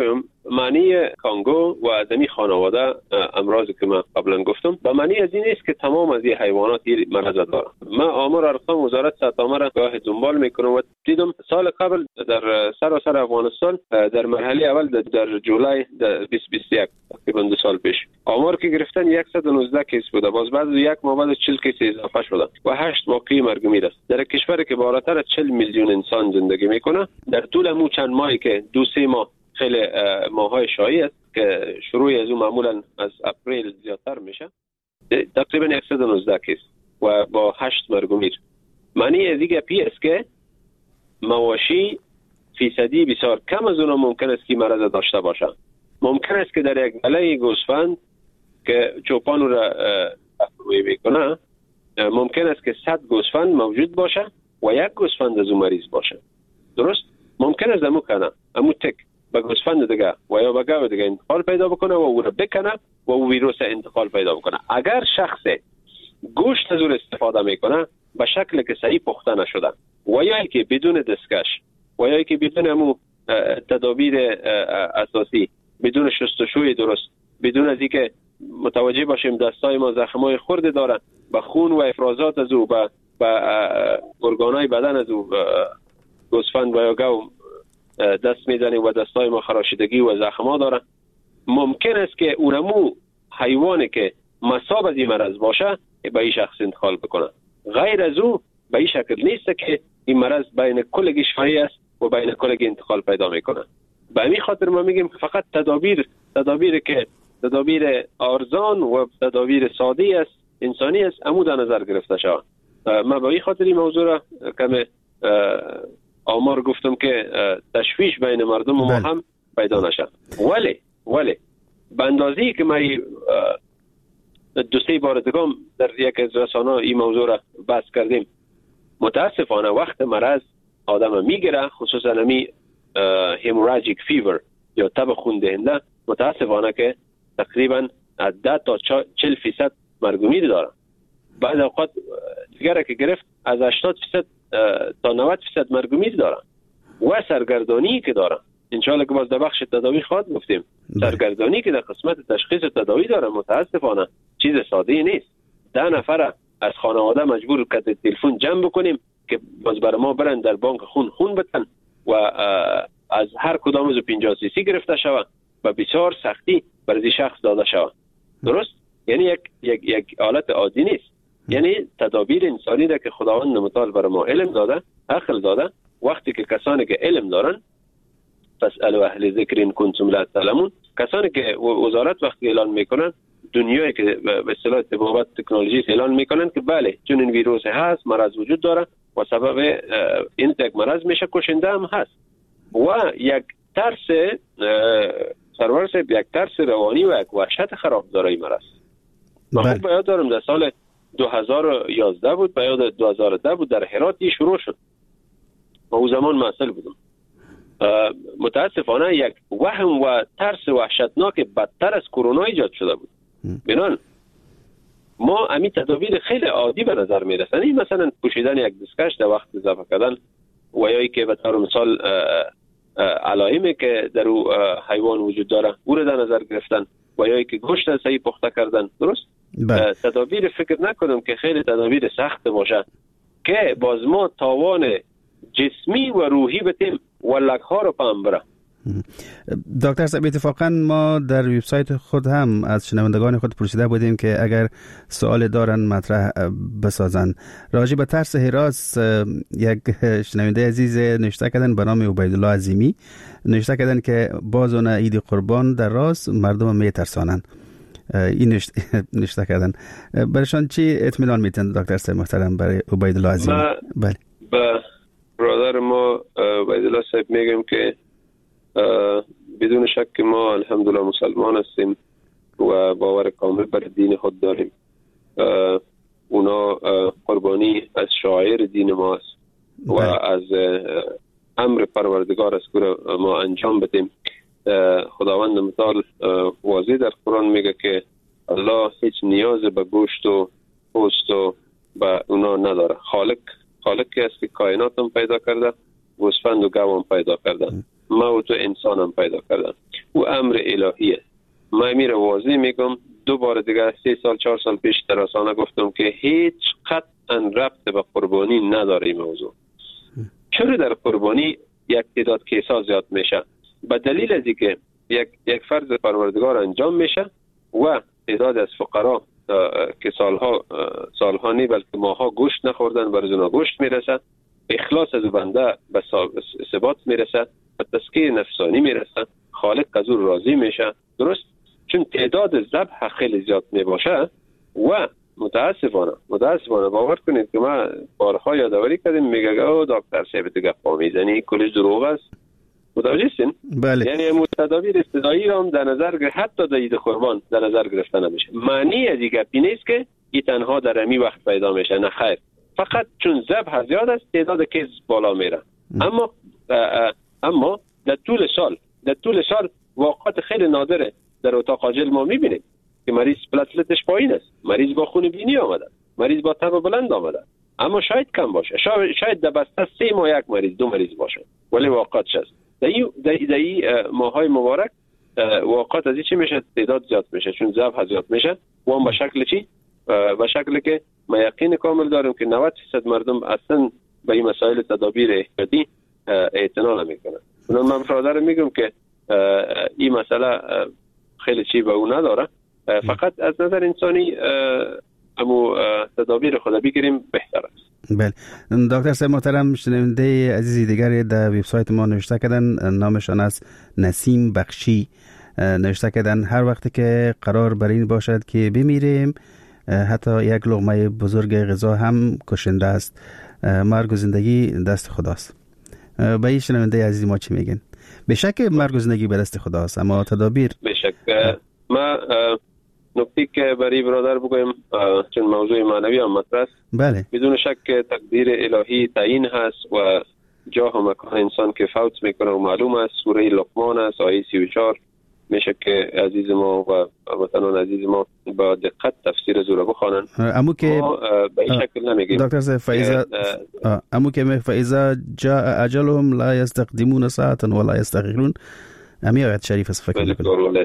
معنی کانگو و از این خانواده امراضی که من قبلا گفتم به معنی از این است که تمام از این حیوانات این مرض دارن. من آمار ارقام وزارت صحت عامه را گاه دنبال میکنم و دیدم سال قبل در سراسر افغانستان در مرحله اول در جولای 2021 تقریبا 2 سال پیش آمار که گرفتن 119 کیس بوده، باز بعد یک ماه بعد 40 کیس اضافه شده و 8 واقعی مرگ میر است. در کشوری که بالاتر از 40 میلیون انسان زندگی میکنه در طول مو چند ماهی که 2-3 ماه خیلی ماهای شایع است که شروع از اون معمولا از اپریل زیادتر میشه، تقریبا 119 کیس و با 8 مرگ میر. معنی از دیگه پی است که مواشی فیصدی بسیار کم از اونا ممکن است که مرض داشته باشه. ممکن است که در یک گله گوسفند که چوپان را تقویه میکنه ممکن است که 100 گوسفند موجود باشه و یک گوسفند از اون مریض باشه. درست؟ ممکن است امو تک به گوسفند دیگه و یا به گاو دیگه انتقال پیدا بکنه و او را بکنه و او ویروس انتقال پیدا بکنه. اگر شخص گوشت از اون استفاده میکنه به شکل که صحیح پخته نشده و یا که بدون دستکش و یا که بدون امو تدابیر اساسی، بدون شستشوی درست، بدون از اینکه متوجه باشیم دستای ما زخمای خرد دارن، به خون و افرازات از او به ارگانای بدن از او گوسفند و یا گاو دست میزنیم و دستای ما خراشیدگی و زخما دارن، ممکن است که اونمو حیوانی که مصاب از این مرض باشه به این شخص انتقال بکنه. غیر از او به این شکل نیست که این مرض بین کلگی شایع است و بین کلگی انتقال پیدا میکنه. به همین خاطر ما میگیم که فقط تدابیر ارزان و تدابیر ساده است، انسانی است، امو در نظر گرفته شود. ما به این خاطر این موضوع را کم آمار گفتم که تشویش بین مردم و ما هم پیدا نشه. ولی به اندازه‌ای که ما 2-3 بار دیگه در یک از رسانه این موضوع را بحث کردیم، متاسفانه وقت مرض آدم میگیره، خصوصا همی هیموراژیک فیور یا تب خون دهنده، متاسفانه که تقریبا 10 تا 40% مرگ و میر داره. بعض اوقات دیگه که گرفت از 80% تا 90% مرگ و میر داره و سرگردانی که داره. انشالله که باز در بخش تداوی خواهد گفتیم. سرگردانی که در قسمت تشخیص تداوی داره متاسفانه چیز ساده نیست. 10 نفر از خانواده مجبور که تلفن جمع بکنیم که باز برای ما برن در بانک خون بتن و از هر کدام از 50 سی گرفته شود و بسیار سختی برای شخص داده شود. درست؟ یعنی یک حالت عادی نیست. یعنی تدابیر انسانی ده که خداوند متعال برای ما علم داده، عقل داده. وقتی که کسانی که علم دارن، فاسألوا اهل ذکر ان کنتم لا تعلمون، کسانی که وزارت وقتی اعلان میکنن، دنیایی که به اصطلاح طبابت تکنولوژی اعلان میکنن که بله چون این ویروس هست، مرض وجود داره و سبب این یک مرض میشه، کشنده هم هست و یک ترس سرور صاحب، یک ترس روانی و یک وحشت خراب داره این مرض. من خوب بیاد دارم در سال 2011 بود، بیاد 2010 بود در هراتی شروع شد و او زمان مسئول بودم. متاسفانه یک وهم و ترس وحشتناک بدتر از کرونا ایجاد شده بود. بنان ما امی تدابیر خیلی عادی به نظر می رسند، مثلا پوشیدن یک دستکش در وقت اضافه کردن و یا که به طور مثال علائمی که در او حیوان وجود داره او را در نظر گرفتن و یا که گوشت صحیح پخته کردن. درست؟ تدابیر فکر نکنم که خیلی تدابیر سخت باشه که باز ما تاوان جسمی و روحی بتیم و لکها رو پام بره. دکتر صاحب، اتفاقا ما در وبسایت خود هم از شنوندگان خود پرسیده بودیم که اگر سوال دارن مطرح بسازن. راجع به ترس هراس یک شنونده عزیز نوشته کردن به نام عبیدالله عظیمی، نوشته کردن که باز اون عید قربان در راست مردم میترسانن. این نوشته کردن. برشان چی اطمینان میتن دکتر صاحب محترم برای عبیدالله عظیمی؟ بله، به برادر ما عبیدالله صاحب میگم که بدون شک ما الحمدلله مسلمان هستیم و باور کامل بر دین خود داریم. اونا قربانی از شاعر دین ما است و از امر پروردگار است که ما انجام بدیم. خداوند متعال واضح در قرآن میگه که الله هیچ نیاز به گوشت و پوست و به اونا نداره. خالقی است که کائنات هم پیدا کرده، گوسفند و گاو هم پیدا کرده. ما و تو انسان هم پیدا کردن. او امر الهی است. من امیر واضح میگم، دوباره دیگه 3 سال 4 سال پیش ترسانه گفتم که هیچ قطعا ربط به قربانی نداره این موضوع. چرا در قربانی یک تعداد کیسا زیاد میشه؟ به دلیل از اینکه یک فرض پروردگار انجام میشه و تعداد از فقرا که سالها نی بلکه ماها گوشت نخوردن بر اونا گوشت میرسه، اخلاص از بنده به ثبات میرسه، به تزکیه نفسانی میرسه، خالق از او راضی میشه. درست؟ چون تعداد ذبح خیلی زیاد میباشه و متاسفانه باور کنید که ما بارها یادآوری کردیم، میگه او دکتر صاحب دیگه پا میزنی کلش دروغ است. متوجه هستین؟ بله. یعنی تدابیر ابتدایی هم در نظر حتی در عید قربان در نظر گرفته نمیشه. معنی از این گپی نیست که این تنها در امی وقت پیدا میشه، نه خیر. فقط چون ذبح زیاد است تعداد کیس بالا میره. اما در طول سال واقعات خیلی نادره در اتاق عاجل ما میبینیم که مریض پلاتلتش پایین است، مریض با خون بینی آمده، مریض با تب بلند آمده، اما شاید کم باشه، شاید در بسته 3 ماه 1 مریض 2 مریض باشه، ولی واقعاتش است. در این ماهای مبارک واقعات از این چی میشه؟ تعداد زیاد میشه چون ذبح زیاد میشه و هم به شکل چی؟ به شکلی که ما یقین کامل داریم که 90% مردم اصلا به این مسائل تدابیر احتیاطی اعتنا نمیکنن. من برادر میگم که این مسئله خیلی چی به اون نداره، فقط از نظر انسانی امو تدابیر خود بگیریم بهتر است. بله. دکتر صاحب محترم، شنونده عزیزی دیگری در وبسایت ما نوشته کردن، نامشان است نسیم بخشی، نوشته کردن هر وقتی که قرار بر این باشد که بمیریم حتی یک لقمه بزرگ غذا هم کشنده است، مرگ و زندگی دست خداست. به این شنونده عزیزی ما چی میگن؟ به شک مرگ و زندگی به دست خداست، اما تدابیر به شک. ما نکته که برای برادر بگویم چون موضوع معنوی هم مطرح است. بله. بدون شک تقدیر الهی تعیین هست و جاه و مکان انسان که فوت میکنه و معلوم است. سوره لقمان است آیه 34 میشه که عزیز ما و وطنان عزیز ما با دقت تفسیر زوره بخوانن. امو که به این شکل نمیگیم دکتر صاحب امو که فاذا جاء اجلهم لا يستقدمون ساعه ولا يستأخرون، امی آیت شریف است فکر میکنم.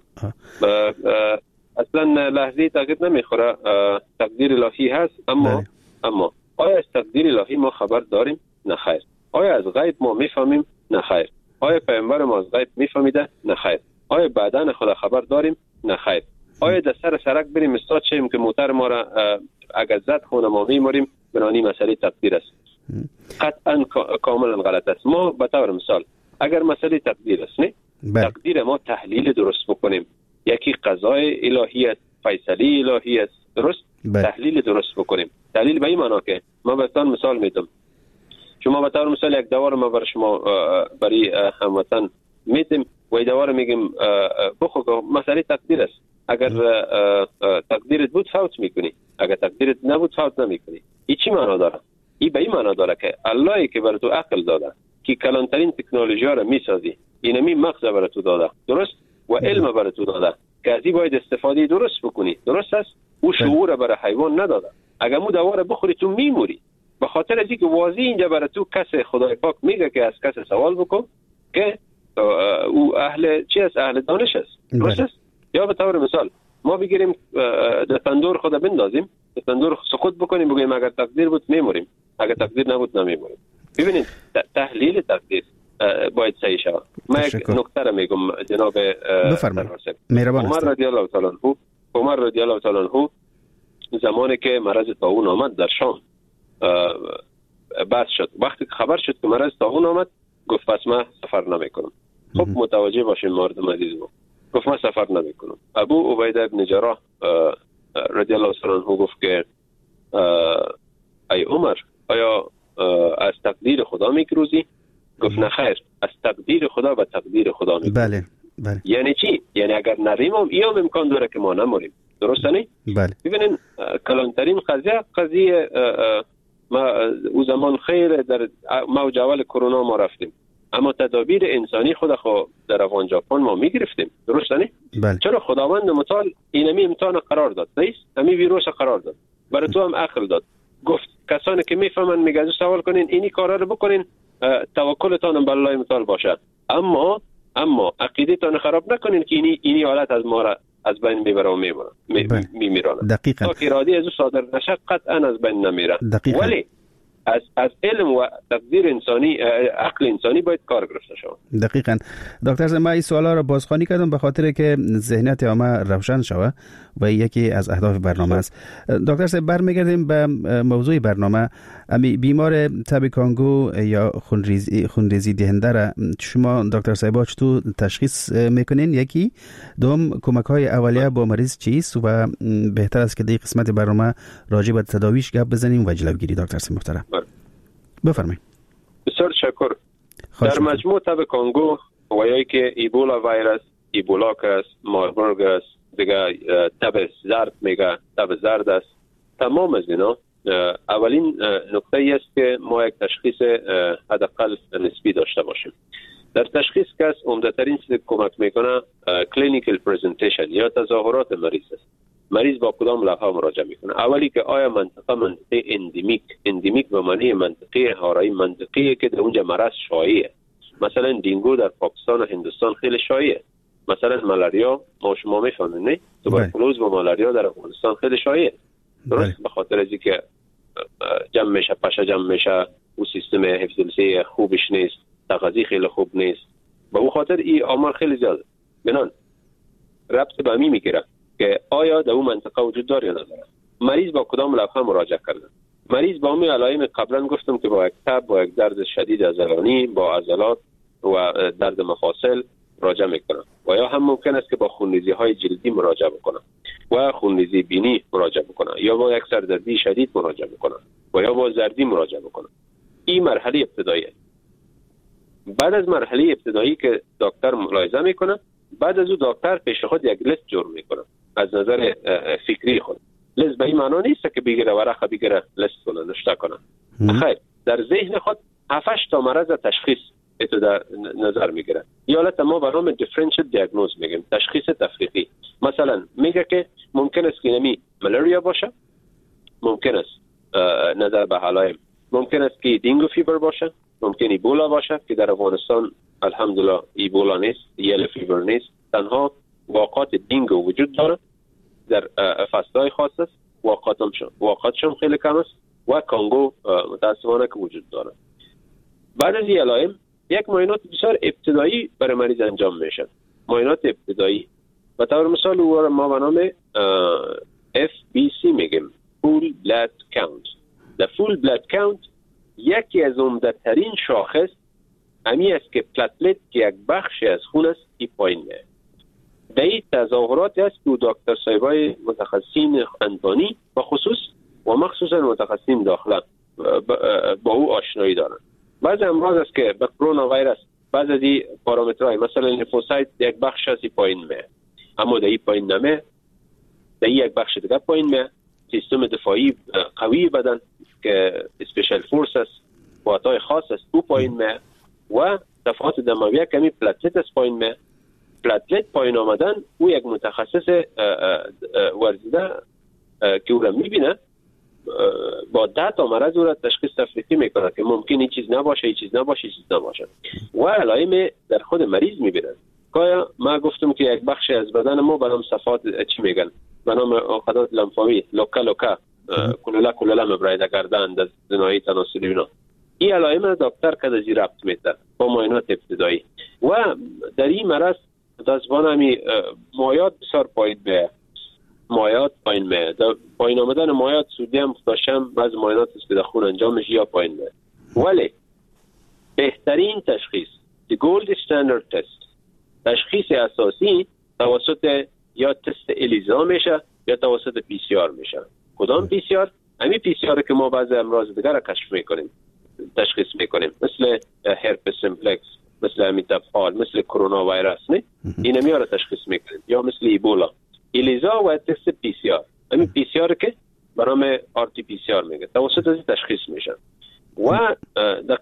اصلا لحظه تغییر نمیخوره، تقدیر الهی هست. اما آیا از تقدیر الهی ما خبر داریم؟ نه خیر. آیا از غیب ما میفهمیم؟ نه خیر. آیا پیامبر ما از غیب میفهمیده؟ نه خیر. آیا بعدن خدا خبر داریم؟ نه خیر. آیا در سرک بریم استاد شیم که موتر ما را اگر زد خونه ما میموریم؟ بنانی مسئله تقدیر است. قطعا کاملا غلط است. ما به طور مثال اگر مسئله تقدیر است نه تقدیر ما تحلیل درست بکنیم، یکی قضای الهی است، فیصله الهی است، درست؟ تحلیل درست بکنیم. تحلیل به این معنا که ما بهتون مثال میدم، شما به طور مثال یک دوار ما برای شما برای هموطن میدیم و این دوار میگیم بخو مسئله تقدیر است. اگر تقدیرت بود فوت میکنی، اگر تقدیرت نبود فوت نمیکنی. این چی معنا داره؟ این به این معنا داره که اللهی که بر تو عقل داده که کلانترین تکنولوژی ها را میسازی، اینمی مغز بر تو داده، درست؟ و علم بر تو داده که از این باید استفاده درست بکنی، درست است؟ او شعور برای حیوان نداده. اگر مو دوار بخوری تو میموری. به خاطر از اینکه واضح اینجا برای تو کس خدای پاک میگه که از کس سوال بکن که او اهل چی است؟ اهل دانش است، درست است؟ یا به طور مثال ما بگیریم در تندور خود بندازیم، در تندور سقوط بکنیم، بگیم اگر تقدیر بود میموریم، اگر تقدیر نبود نمیموریم. ببینید تحلیل تقدیر باید صحیح شود. ما یک نکته را میگم جناب مهربان عمر رضی الله تعالی عنه زمانی که مرض طاعون آمد در شام بحث شد، وقتی خبر شد که مرض طاعون آمد گفت پس من سفر نمیکنم. خب متوجه باشین مردم عزیز ما، گفت من سفر نمیکنم. ابو عبیده بن جراح رضی الله تعالی عنه گفت که ای عمر آیا از تقدیر خدا میگروزی؟ گفت نه خیر، از تقدیر خدا و تقدیر خدا میگروزی. بله. یعنی چی؟ یعنی اگر نریم هم این هم امکان داره که ما نموریم، درسته نه؟ بله. ببینین کلانترین قضیه ما او زمان خیر در موج اول کرونا ما رفتیم، اما تدابیر انسانی خود در افغان ژاپن ما میگرفتیم، درسته نه؟ بله. چرا خداوند متعال اینمی امتحان قرار داد، نیست؟ همین ویروس قرار داد، برای تو هم عقل داد، گفت کسانی که میفهمن میگه سوال کنین اینی کارا رو بکنین، توکلتان به الله متعال باشه. اما عقیدتان خراب نکنین که اینی حالت از ما را از بین میبره و میمیرانه. دقیقاً. تا که اراده از او صادر نشه قطعا از بین نمیره. ولی از علم و تقدیر انسانی، عقل انسانی باید کار گرفته شود. دقیقاً. دکتر صاحب، من این سوالا را بازخوانی کردم به خاطر که ذهنیت عامه روشن شود و یکی از اهداف برنامه است. دکتر صاحب، برمیگردیم به موضوع برنامه. بیمار تب کانگو یا خونریزی دهنده را شما دکتر صاحب چطور تشخیص میکنین؟ یکی دوم، کمک های اولیه با مریض چیست و بهتر است که در قسمت برنامه راجع به تداویش گپ بزنیم و جلوگیری. دکتر صاحب محترم بفرمایید. بسیار تشکر. در مجموع تب کانگو و یا که ایبولا ویروس، ایبولاک است، ماربورگ است، دیگه تب زرد میگه، تب زرد است. تمام از اینا اولین نکته ای است که ما یک تشخیص حداقل نسبی داشته باشیم. در تشخیص کس عمده‌ترین چیزی که کمک میکنه کلینیکال پرزنتیشن یا تظاهرات مریض است. مریض با کدام لقب مراجعه میکنه؟ اولی که آیا منطقه اندیمیک به معنی منطقه هارایی، منطقه‌ای که در اونجا مرض شایعه. مثلا دینگو در پاکستان و هندوستان خیلی شایعه. مثلا مالاریا ما شما میفهمید نه؟ توبرکلوز و مالاریا در افغانستان خیلی شایعه. درست؟ به خاطر از اینکه جمع میشه و سیستم حفظ‌الصحه خوبش نیست، تغذیه خیلی خوب نیست. به اون خاطر این آمار خیلی زیاده. بنان ربط به می میگیره که آیا در اون منطقه وجود داره یا نداره. مریض با کدام لقب مراجعه کرده؟ مریض با همین علائم قبلا گفتم که با یک تب، با یک درد شدید عضلانی، با عضلات و درد مفاصل مراجعه میکنه و یا هم ممکن است که با خونریزی های جلدی مراجعه بکنه و خونریزی بینی مراجعه بکنه یا با یک سردردی شدید مراجعه بکنه و یا با زردی مراجعه بکنه. این مرحله ابتداییه. بعد از مرحله ابتدایی که دکتر ملاحظه میکنه، بعد از او دکتر پیش خود یک لیست جور میکنه از نظر فکری خود. لیست به این معنا نیست که بگیره ورقه بگیره لیست کنه نشته کنه. خیر، در ذهن خود 7-8 تا مرض تشخیص اتو در نظر میگیره. یا حالت ما به نام دیفرنشیل دیاگنوز میگیم، تشخیص تفریقی. مثلا میگه که ممکن است که نمی ملاریا باشه، ممکن است نظر به علائم، ممکن است که دینگو فیبر باشه، ممکن ایبولا باشه که در افغانستان الحمدلله ایبولا نیست، یلو فیبر نیست، تنها واقعات دینگو وجود داره در فصلهای خاص است، واقعاتشون خیلی کم است و کانگو متاسفانه که وجود داره. بعد از این علائم یک معاینات بسیار ابتدایی برای مریض انجام میشه. معاینات ابتدایی به طور مثال ما به نام FBC میگیم، Full Blood Count. در Full Blood Count یکی از عمده‌ترین شاخص امی است که پلتلت که یک بخشی از خون است ای پایین میاد. در این تظاهرات است که دکتر صاحبای متخصصین اندانی و خصوص و مخصوصا متخصصین داخله با او آشنایی دارند. بعضی امراض است که به کرونا ویروس بعض از این پارامترهای مثلا لیمفوسایت یک بخش از پایین میاد، اما در این پایین نمیاد، در یک بخش دیگه پایین میاد. سیستم دفاعی قوی بدن که اسپیشال فورس است، قوت‌های خاص است، او پایین میاد و دفعات دمویه کمی پلتلت است پایین میاد. پلتلت پایین آمدن او یک متخصص ورزیده که او را میبینه با 10 تا مرض او را تشخیص تفریقی میکنه که ممکن این چیز نباشه، این چیز نباشه، این چیز نباشه و علائم در خود مریض میبینه. که ما گفتم که یک بخش از بدن ما به نام صفات چی میگن؟ به نام عقدات لمفاوی، لوکا کلولا مبرایده گردن در زنایی تناسلی اینا. این علائم دکتر که از ربط میده با معاینات ابتدایی و در این مرض متاسفانه همی مایات بسیار پایین میاد. مایات پایین میاد. پایین آمدن مایات سودیم داشتم بعض معاینات است که در خون انجام میشه یا پایین میاد. ولی بهترین تشخیص the gold standard test، تشخیص اساسی توسط یا تست الیزا میشه یا توسط پی سی آر میشه. کدام پی سی آر؟ همین پی سی آر که ما بعضی امراض دیگر را کشف میکنیم، تشخیص میکنیم، مثل هرپس سیمپلکس، مثل امیتافال، مثل کرونا ویروس، نه این همی را تشخیص میکنیم، یا مثل ایبولا. الیزا و تست پی سی آر، همین پی سی آر که به نام آر تی پی سی آر میگه، توسط از تشخیص میشه. و در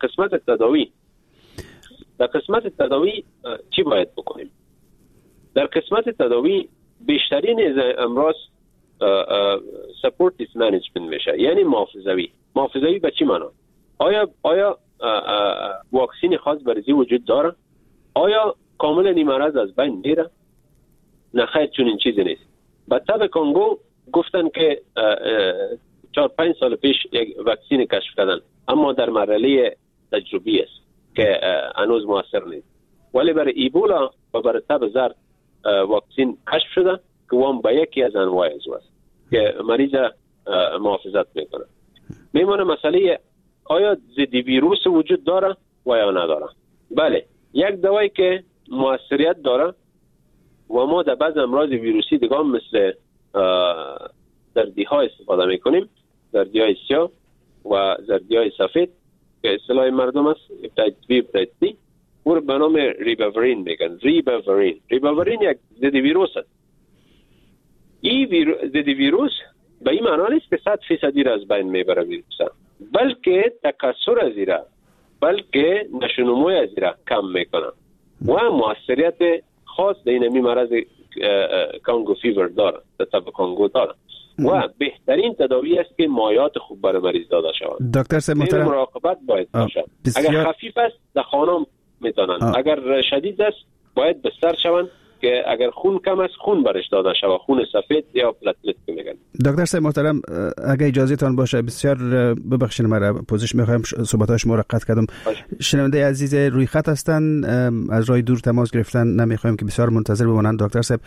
قسمت تداوی چی باید بکنیم؟ در قسمت تداوی بیشترین امراض سپورتیو منیجمنت میشه، یعنی محافظوی به چی معنا؟ آیا واکسین خاص برای وجود داره؟ آیا کاملا این مرض از بین میره؟ نه خیر، چون این چیزی نیست. به طب کانگو گفتن که 4-5 سال پیش یک واکسین کشف کردن، اما در مرحله تجربی است که هنوز موثر نیست. ولی برای ایبولا و برای تب زرد واکسین کشف شده که وام به یکی از انواع است که مریض محافظت میکنه. میمونه مسئله آیا ضد ویروس وجود داره و یا نداره. بله، یک دوایی که موثریت داره و ما در بعض امراض ویروسی دیگه هم مثل زردی ها استفاده میکنیم، زردی های سیاه و زردی های سفید که اصطلاح مردم است، هپاتیت بی، هپاتیت سی، او رو به نام ریباورین میگن. ریباورین یک ضد ویروس است. این ضد ویروس به این معنی نیست که 100% را از بین میبره ویروس، بلکه تکثر از ایرا، بلکه نشونموی از ایرا کم میکنه و موثریت خاص در این مرض کانگو فیور داره، تب کانگو داره و بهترین تداوی است که مایات خوب برای مریض داده شود. دکتر صاحب محترم، مراقبت باید باشد. اگر خفیف است در خانه میتونن، اگر شدید است باید بستر شوند که اگر خون کم است خون برش داده شود، خون سفید یا پلاتلت که میگن. دکتر صاحب محترم، اگه اجازه تان باشه، بسیار ببخشید مرا پوزش میخوایم صحبت‌های شما را قطع کردم. شنونده عزیز روی خط هستن، از راه دور تماس گرفتن، نمیخوایم که بسیار منتظر بمانند. دکتر صاحب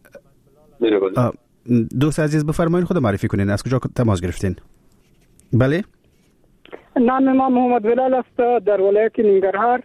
دوست عزیز بفرمایید خود معرفی کنین، از کجا تماس گرفتین؟ بله، نام ما محمد بلال است، در ولایت ننگرهار.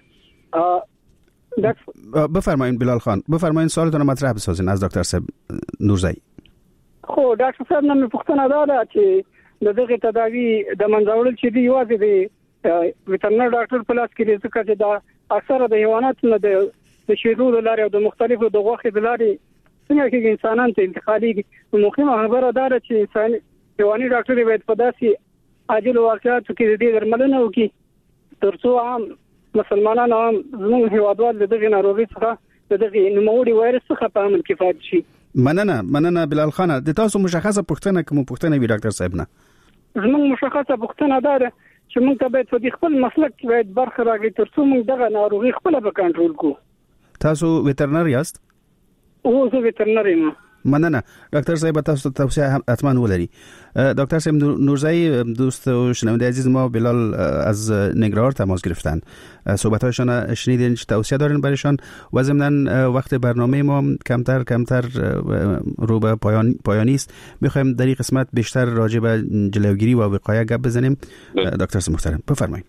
بفرمایید بلال خان، بفرمایید سوالتون رو مطرح بسازین از دکتر صاحب نورزئی. خو ډاکټر صاحب نن پوښتنه ده چې د دغه تداوی د منځوړل چې دی یوازې د ویټرنر ډاکټر په لاس کې دی، ځکه چې دا اکثره د حیواناتو نه د شیدو د لارې او د مختلفو د غوښې د لارې څنګه کې انسانان ته انتقالي. مهمه خبره ده چې انساني حیواني ډاکټر باید په داسې عاجل واقعاتو کې د دې درملنه وکړي ترڅو عام مسلمانان هم زموږ هیوادوال د دغه ناروغي څخه د دغه نوموړي وایرس څخه په امن کې پاتې شي. مننه بلال خان. د تاسو مشخصه پوښتنه کوم پوښتنه وی ډاکټر صاحب نه؟ زموږ مشخصه پوښتنه ده چې موږ ته باید په خپل مسلک کې باید برخه راغی ترڅو موږ دغه ناروغي خپل به کنټرول کو. تاسو ویټرنر یاست؟ او زه ویټرنر یم. مننه ډاکټر صاحب، تاسو توصیه حتما ولري. دکتر صاحب نورزئی، دوست و شنونده عزیز ما بلال از نگران تماس گرفتن، صحبت‌هایشان شنیدین چه توصیه دارین برایشان و ضمناً وقت برنامه ما کمتر رو به پایانی است. می‌خوایم در این قسمت بیشتر راجع به جلوگیری و وقایع گپ بزنیم. دکتر صاحب محترم بفرمایید.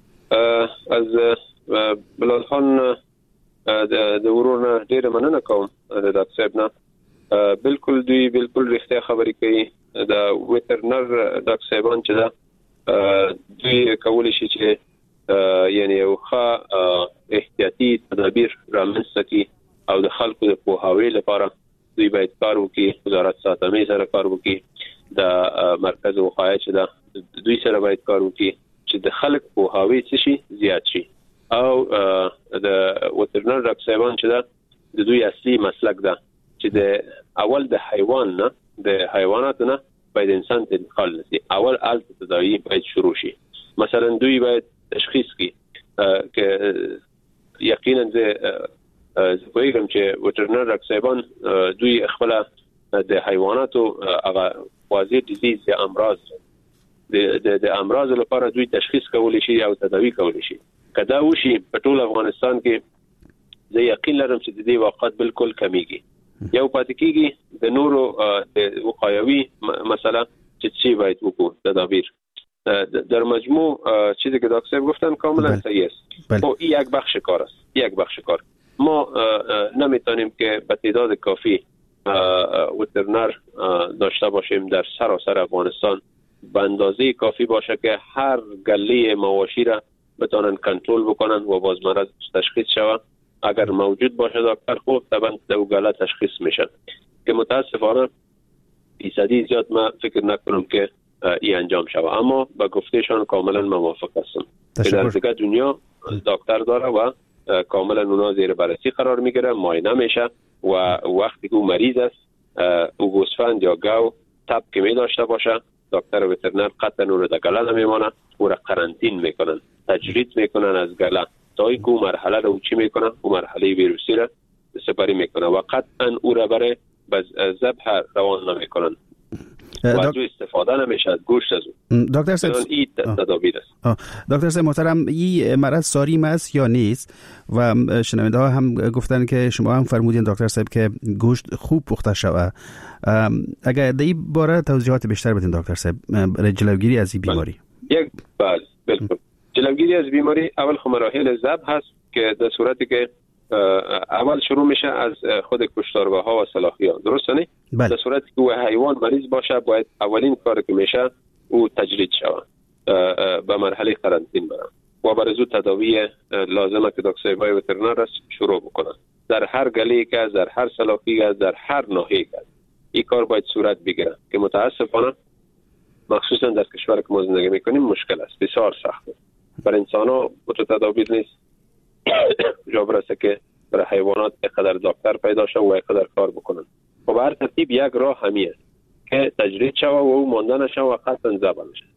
از بلال خان د ورور نه ډیر مننه کوم د دکتر صاحب نه. بالکل رښتیا خبرې کوي. د ویټرنر ډاکټر صاحبان چې دا دوی کولی شي چې یعنی یو ښه احتیاطي تدابیر رامنځته کړي او د خلکو د پوهاوي لپاره دوی باید کار وکړي. وزارت ساتنې سره کار وکړي، د مرکز وقایع چې دا دوی سره باید کار وکړي چې د خلک پوهاوي څه شي زیات شي. او د ویټرنر ډاکټر صاحبان چې دا د دوی اصلي مسلک ده چې د اول د حیوان نه د حیواناتو نه باید انسان ته انتقال نشي. اول تداوی باید شروع شي. مثلا دوی باید تشخیص کړي که یقینا زه پوهیږم چې ویټرنر ډاکټر صاحبان دوی خپل د حیواناتو هغه واضح ډیزیز یا امراض د امراض لپاره دوی تشخیص کولی شي او تداوی کولی شي. کدا وشي په ټول افغانستان کې زه یقین لرم چې د دې واقعیت بالکل کمیږي. یو پاتې کیږي د نورو د وقایوي مسله چې باید وکړو تدابیر. در مجموع چیزی که دکتر صاحب گفتن کاملا صحیح است. خب این یک بخش کار. ما نمیتونیم که به تعداد کافی ویترنر داشته باشیم در سراسر افغانستان به اندازه کافی باشه که هر گله مواشی را بتونن کنترل بکنن و باز مرض تشخیص شود. اگر موجود باشه دکتر خوب طبعا دو گله تشخیص میشه که متاسفانه فیصدی زیاد ما فکر نکنم که این انجام شود، اما با گفتهشان کاملا موافق هستم. در دیگه دنیا دکتر داره و کاملا اونا زیر بررسی قرار میگیره، معاینه میشه و وقتی که او مریض است او گوسفند یا گاو تب که می داشته باشه دکتر ویترنر قطعا او رو در گله نمیمانه، او را قرنطین میکنن، تجرید میکنن از گله تا اینکه اون مرحله رو چی میکنه، اون مرحله ویروسی را سپری میکنه و قطعا او را برای ذبح روان نمیکنن و از او استفاده نمیشه از گوشت از او. دکتر صاحب این تدابیر است. دکتر صاحب محترم، این مرض ساریم است یا نیست؟ و شنونده ها هم گفتن که شما هم فرمودین دکتر صاحب که گوشت خوب پخته شود. اگر در این باره توضیحات بیشتر بدین دکتر صاحب، جلوگیری از این بیماری. بالکل جلوگیری از بیماری اول مراحل ذبح هست که در صورتی که اول شروع میشه از خود کشتارگاه ها و سلاخی ها، درسته نه؟ در صورتی که حیوان مریض باشه باید اولین کاری که میشه او تجرید شود، به مرحله قرنطین برن و برای زود تداوی لازمه که دکترهای وترنر است شروع بکنن در هر گله که در هر سلاخی که در هر ناحیه که این کار باید صورت بگیره که متاسفانه مخصوصا در کشور که ما زندگی میکنیم مشکل است، بسیار سخته برای انسان ها تدابیر نیست جا برسه که برای حیوانات اقدر دکتر پیدا شد و اقدر کار بکنن. و به هر ترتیب یک راه همیه که تجرید شود و او مانده نشه و قطعا ذبح نشه.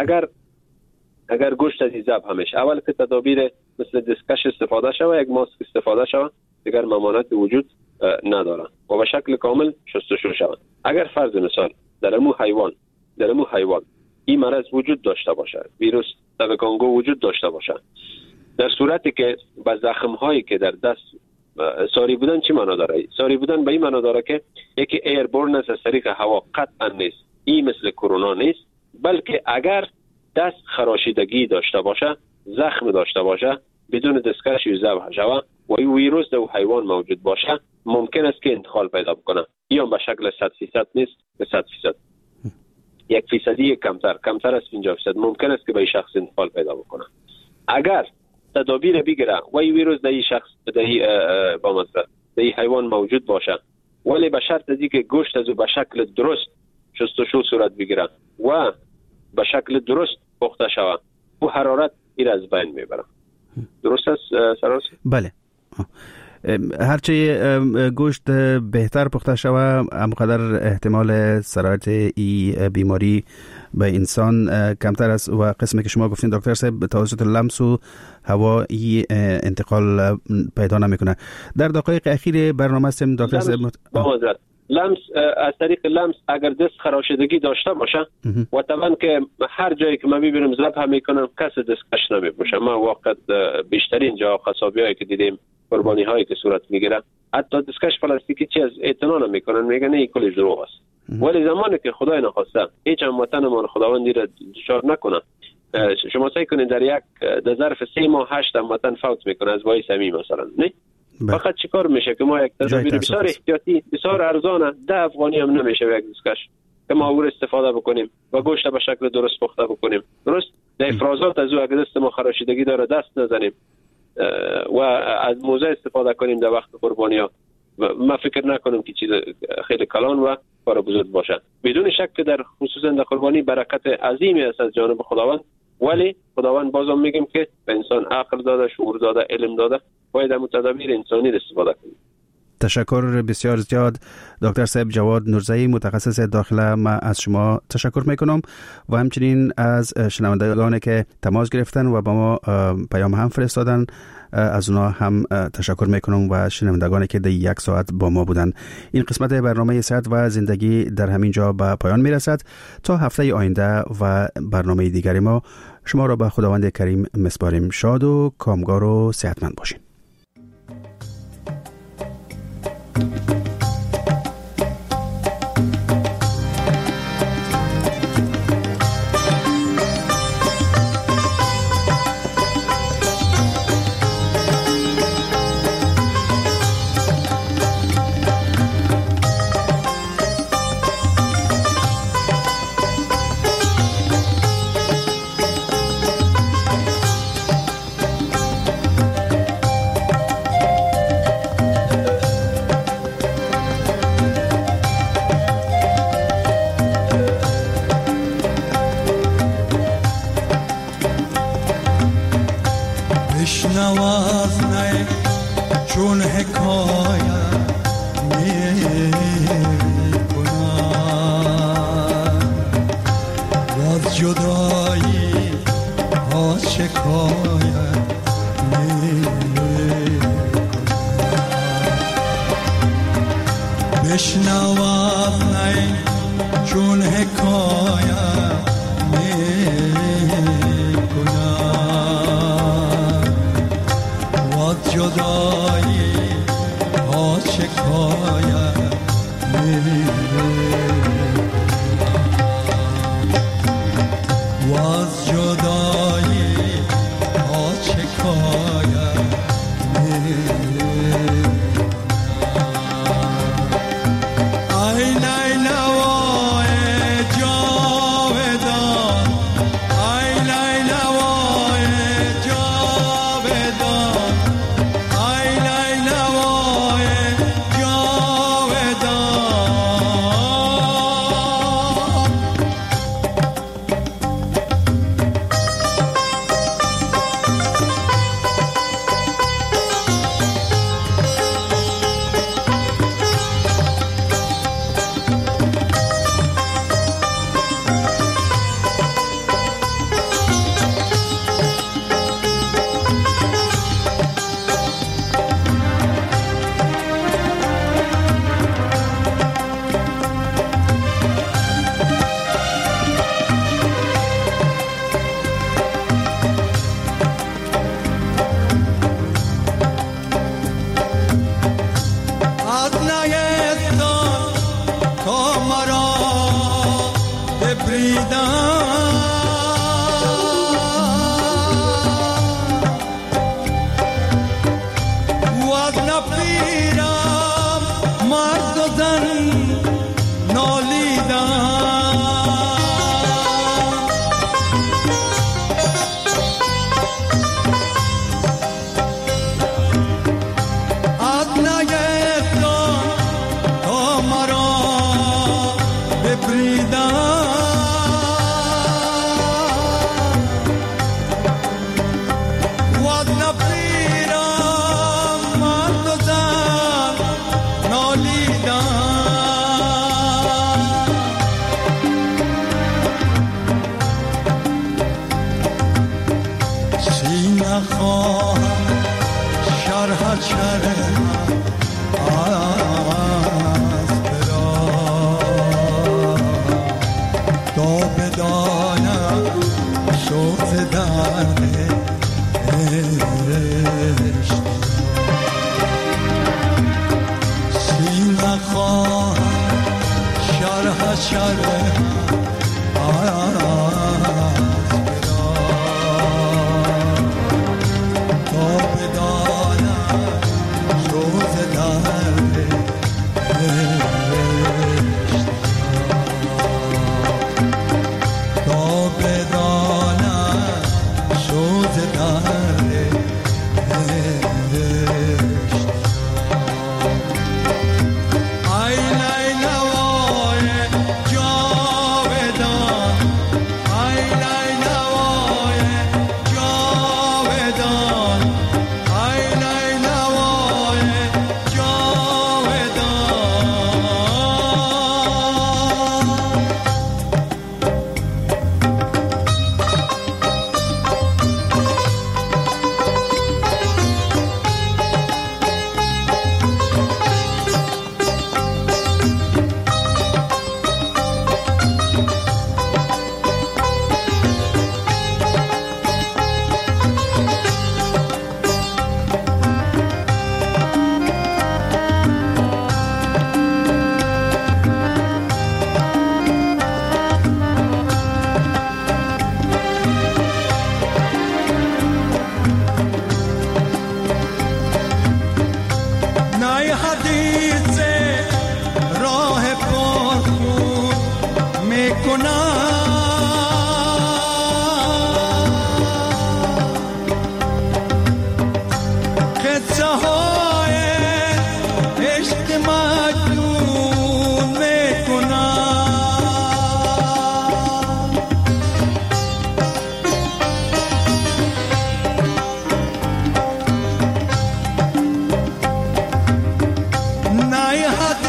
اگر گوشت از ذبح همیشه اول که تدابیر مثل دستکش استفاده شود، یک ماسک استفاده شود، دیگر ممانعت وجود نداره و به شکل کامل شستشو شود. اگر فرض مثال در امو حیوان این مرض وجود داشته باشه، ویروس تب کانگو وجود داشته باشه، در صورتی که با زخم هایی که در دست ساری بودن چی معنا داره؟ ساری بودن به این معنا داره که یکی ایربورن است، از طریق هوا قطعا نیست، این مثل کرونا نیست، بلکه اگر دست خراشیدگی داشته باشه، زخم داشته باشه، بدون دستکش ذبح شود و این ویروس در حیوان موجود باشه، ممکن است که انتقال پیدا بکنه. یا به شکل 100% نیست، به 100%. 1% کمتر از 50% ممکن است که به این شخص انتقال پیدا بکنه. اگر تدابیر بگیره و این ویروس در این شخص در این حیوان موجود باشه، ولی به شرط از اینکه گوشت از او به شکل درست شستشو صورت بگیره و به شکل درست پخته شود، و حرارت این از بین میبره. درست است سراس؟ بله. هرچی گوشت بهتر پخته شود، همقدر احتمال سرایت این بیماری به انسان کمتر است و قسمی که شما گفتین دکتر صاحب توسط لمس و هوایی انتقال پیدا نمیکنه. در دقایق اخیر برنامه هستیم دکتر صاحب. لمس از طریق لمس اگر دست خراشیدگی داشته باشه و طبعا که هر جایی که من میبینم ذبح میکنم کس دستکش نمیپوشه. ما واقعا بیشترین جا قصابی هایی که دیدیم قربانی هایی که صورت میگیره حتی دستکش پلاستیکی چیز اعتنا نمیکنن، میگن این کلش دروغ است. ولی زمانی که خدای نخواسته هیچ هموطنمان خداوندی را دچار نکنه، شما سعی کنید در ظرف 3 ماه 8 هموطن فوت میکنه از وای سمی مثلا، نه؟ فقط چیکار میشه که ما یک تدابیر بسیار احتیاطی بسیار ارزانه 10 افغانی هم نمیشه یک دستکش که ما او استفاده بکنیم و گوشت به شکل درست پخته بکنیم. درست در افرازات از او اگه دست ما خراشیدگی داره دست نزنیم و از موزه استفاده کنیم در وقت قربانی ها. ما فکر نکنم که چیز خیلی کلان و کار بزرگ باشه. بدون شک که در خصوصا در قربانی برکت عظیمی است از جانب خداوند، ولی خداوند بازم میگیم که به انسان عقل داده، شعور داده، علم داده، باید از تدابیر انسانی استفاده کنیم. تشکر بسیار زیاد دکتر صاحب جواد نورزئی، متخصص داخله. من از شما تشکر میکنم و همچنین از شنوندگانی که تماس گرفتن و با ما پیام هم فرستادن، از اونا هم تشکر میکنم و شنوندگانی که در 1 ساعت با ما بودن. این قسمت برنامه صحت و زندگی در همین جا به پایان میرسد. تا هفته آینده و برنامه دیگری ما شما را به خداوند کریم میسپاریم. شاد و کامگار و صحتمند باشین. چون حکایت میکنم و از جدایی ها شکایت بشنواد نی چون حکایت میکنم واد جدایی ها شکایت میکنم واد جدایی ها شکایت میکنم ای لیلوای جاودان ای لیلوای جاودان ای لیلوای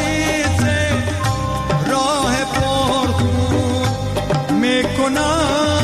کنم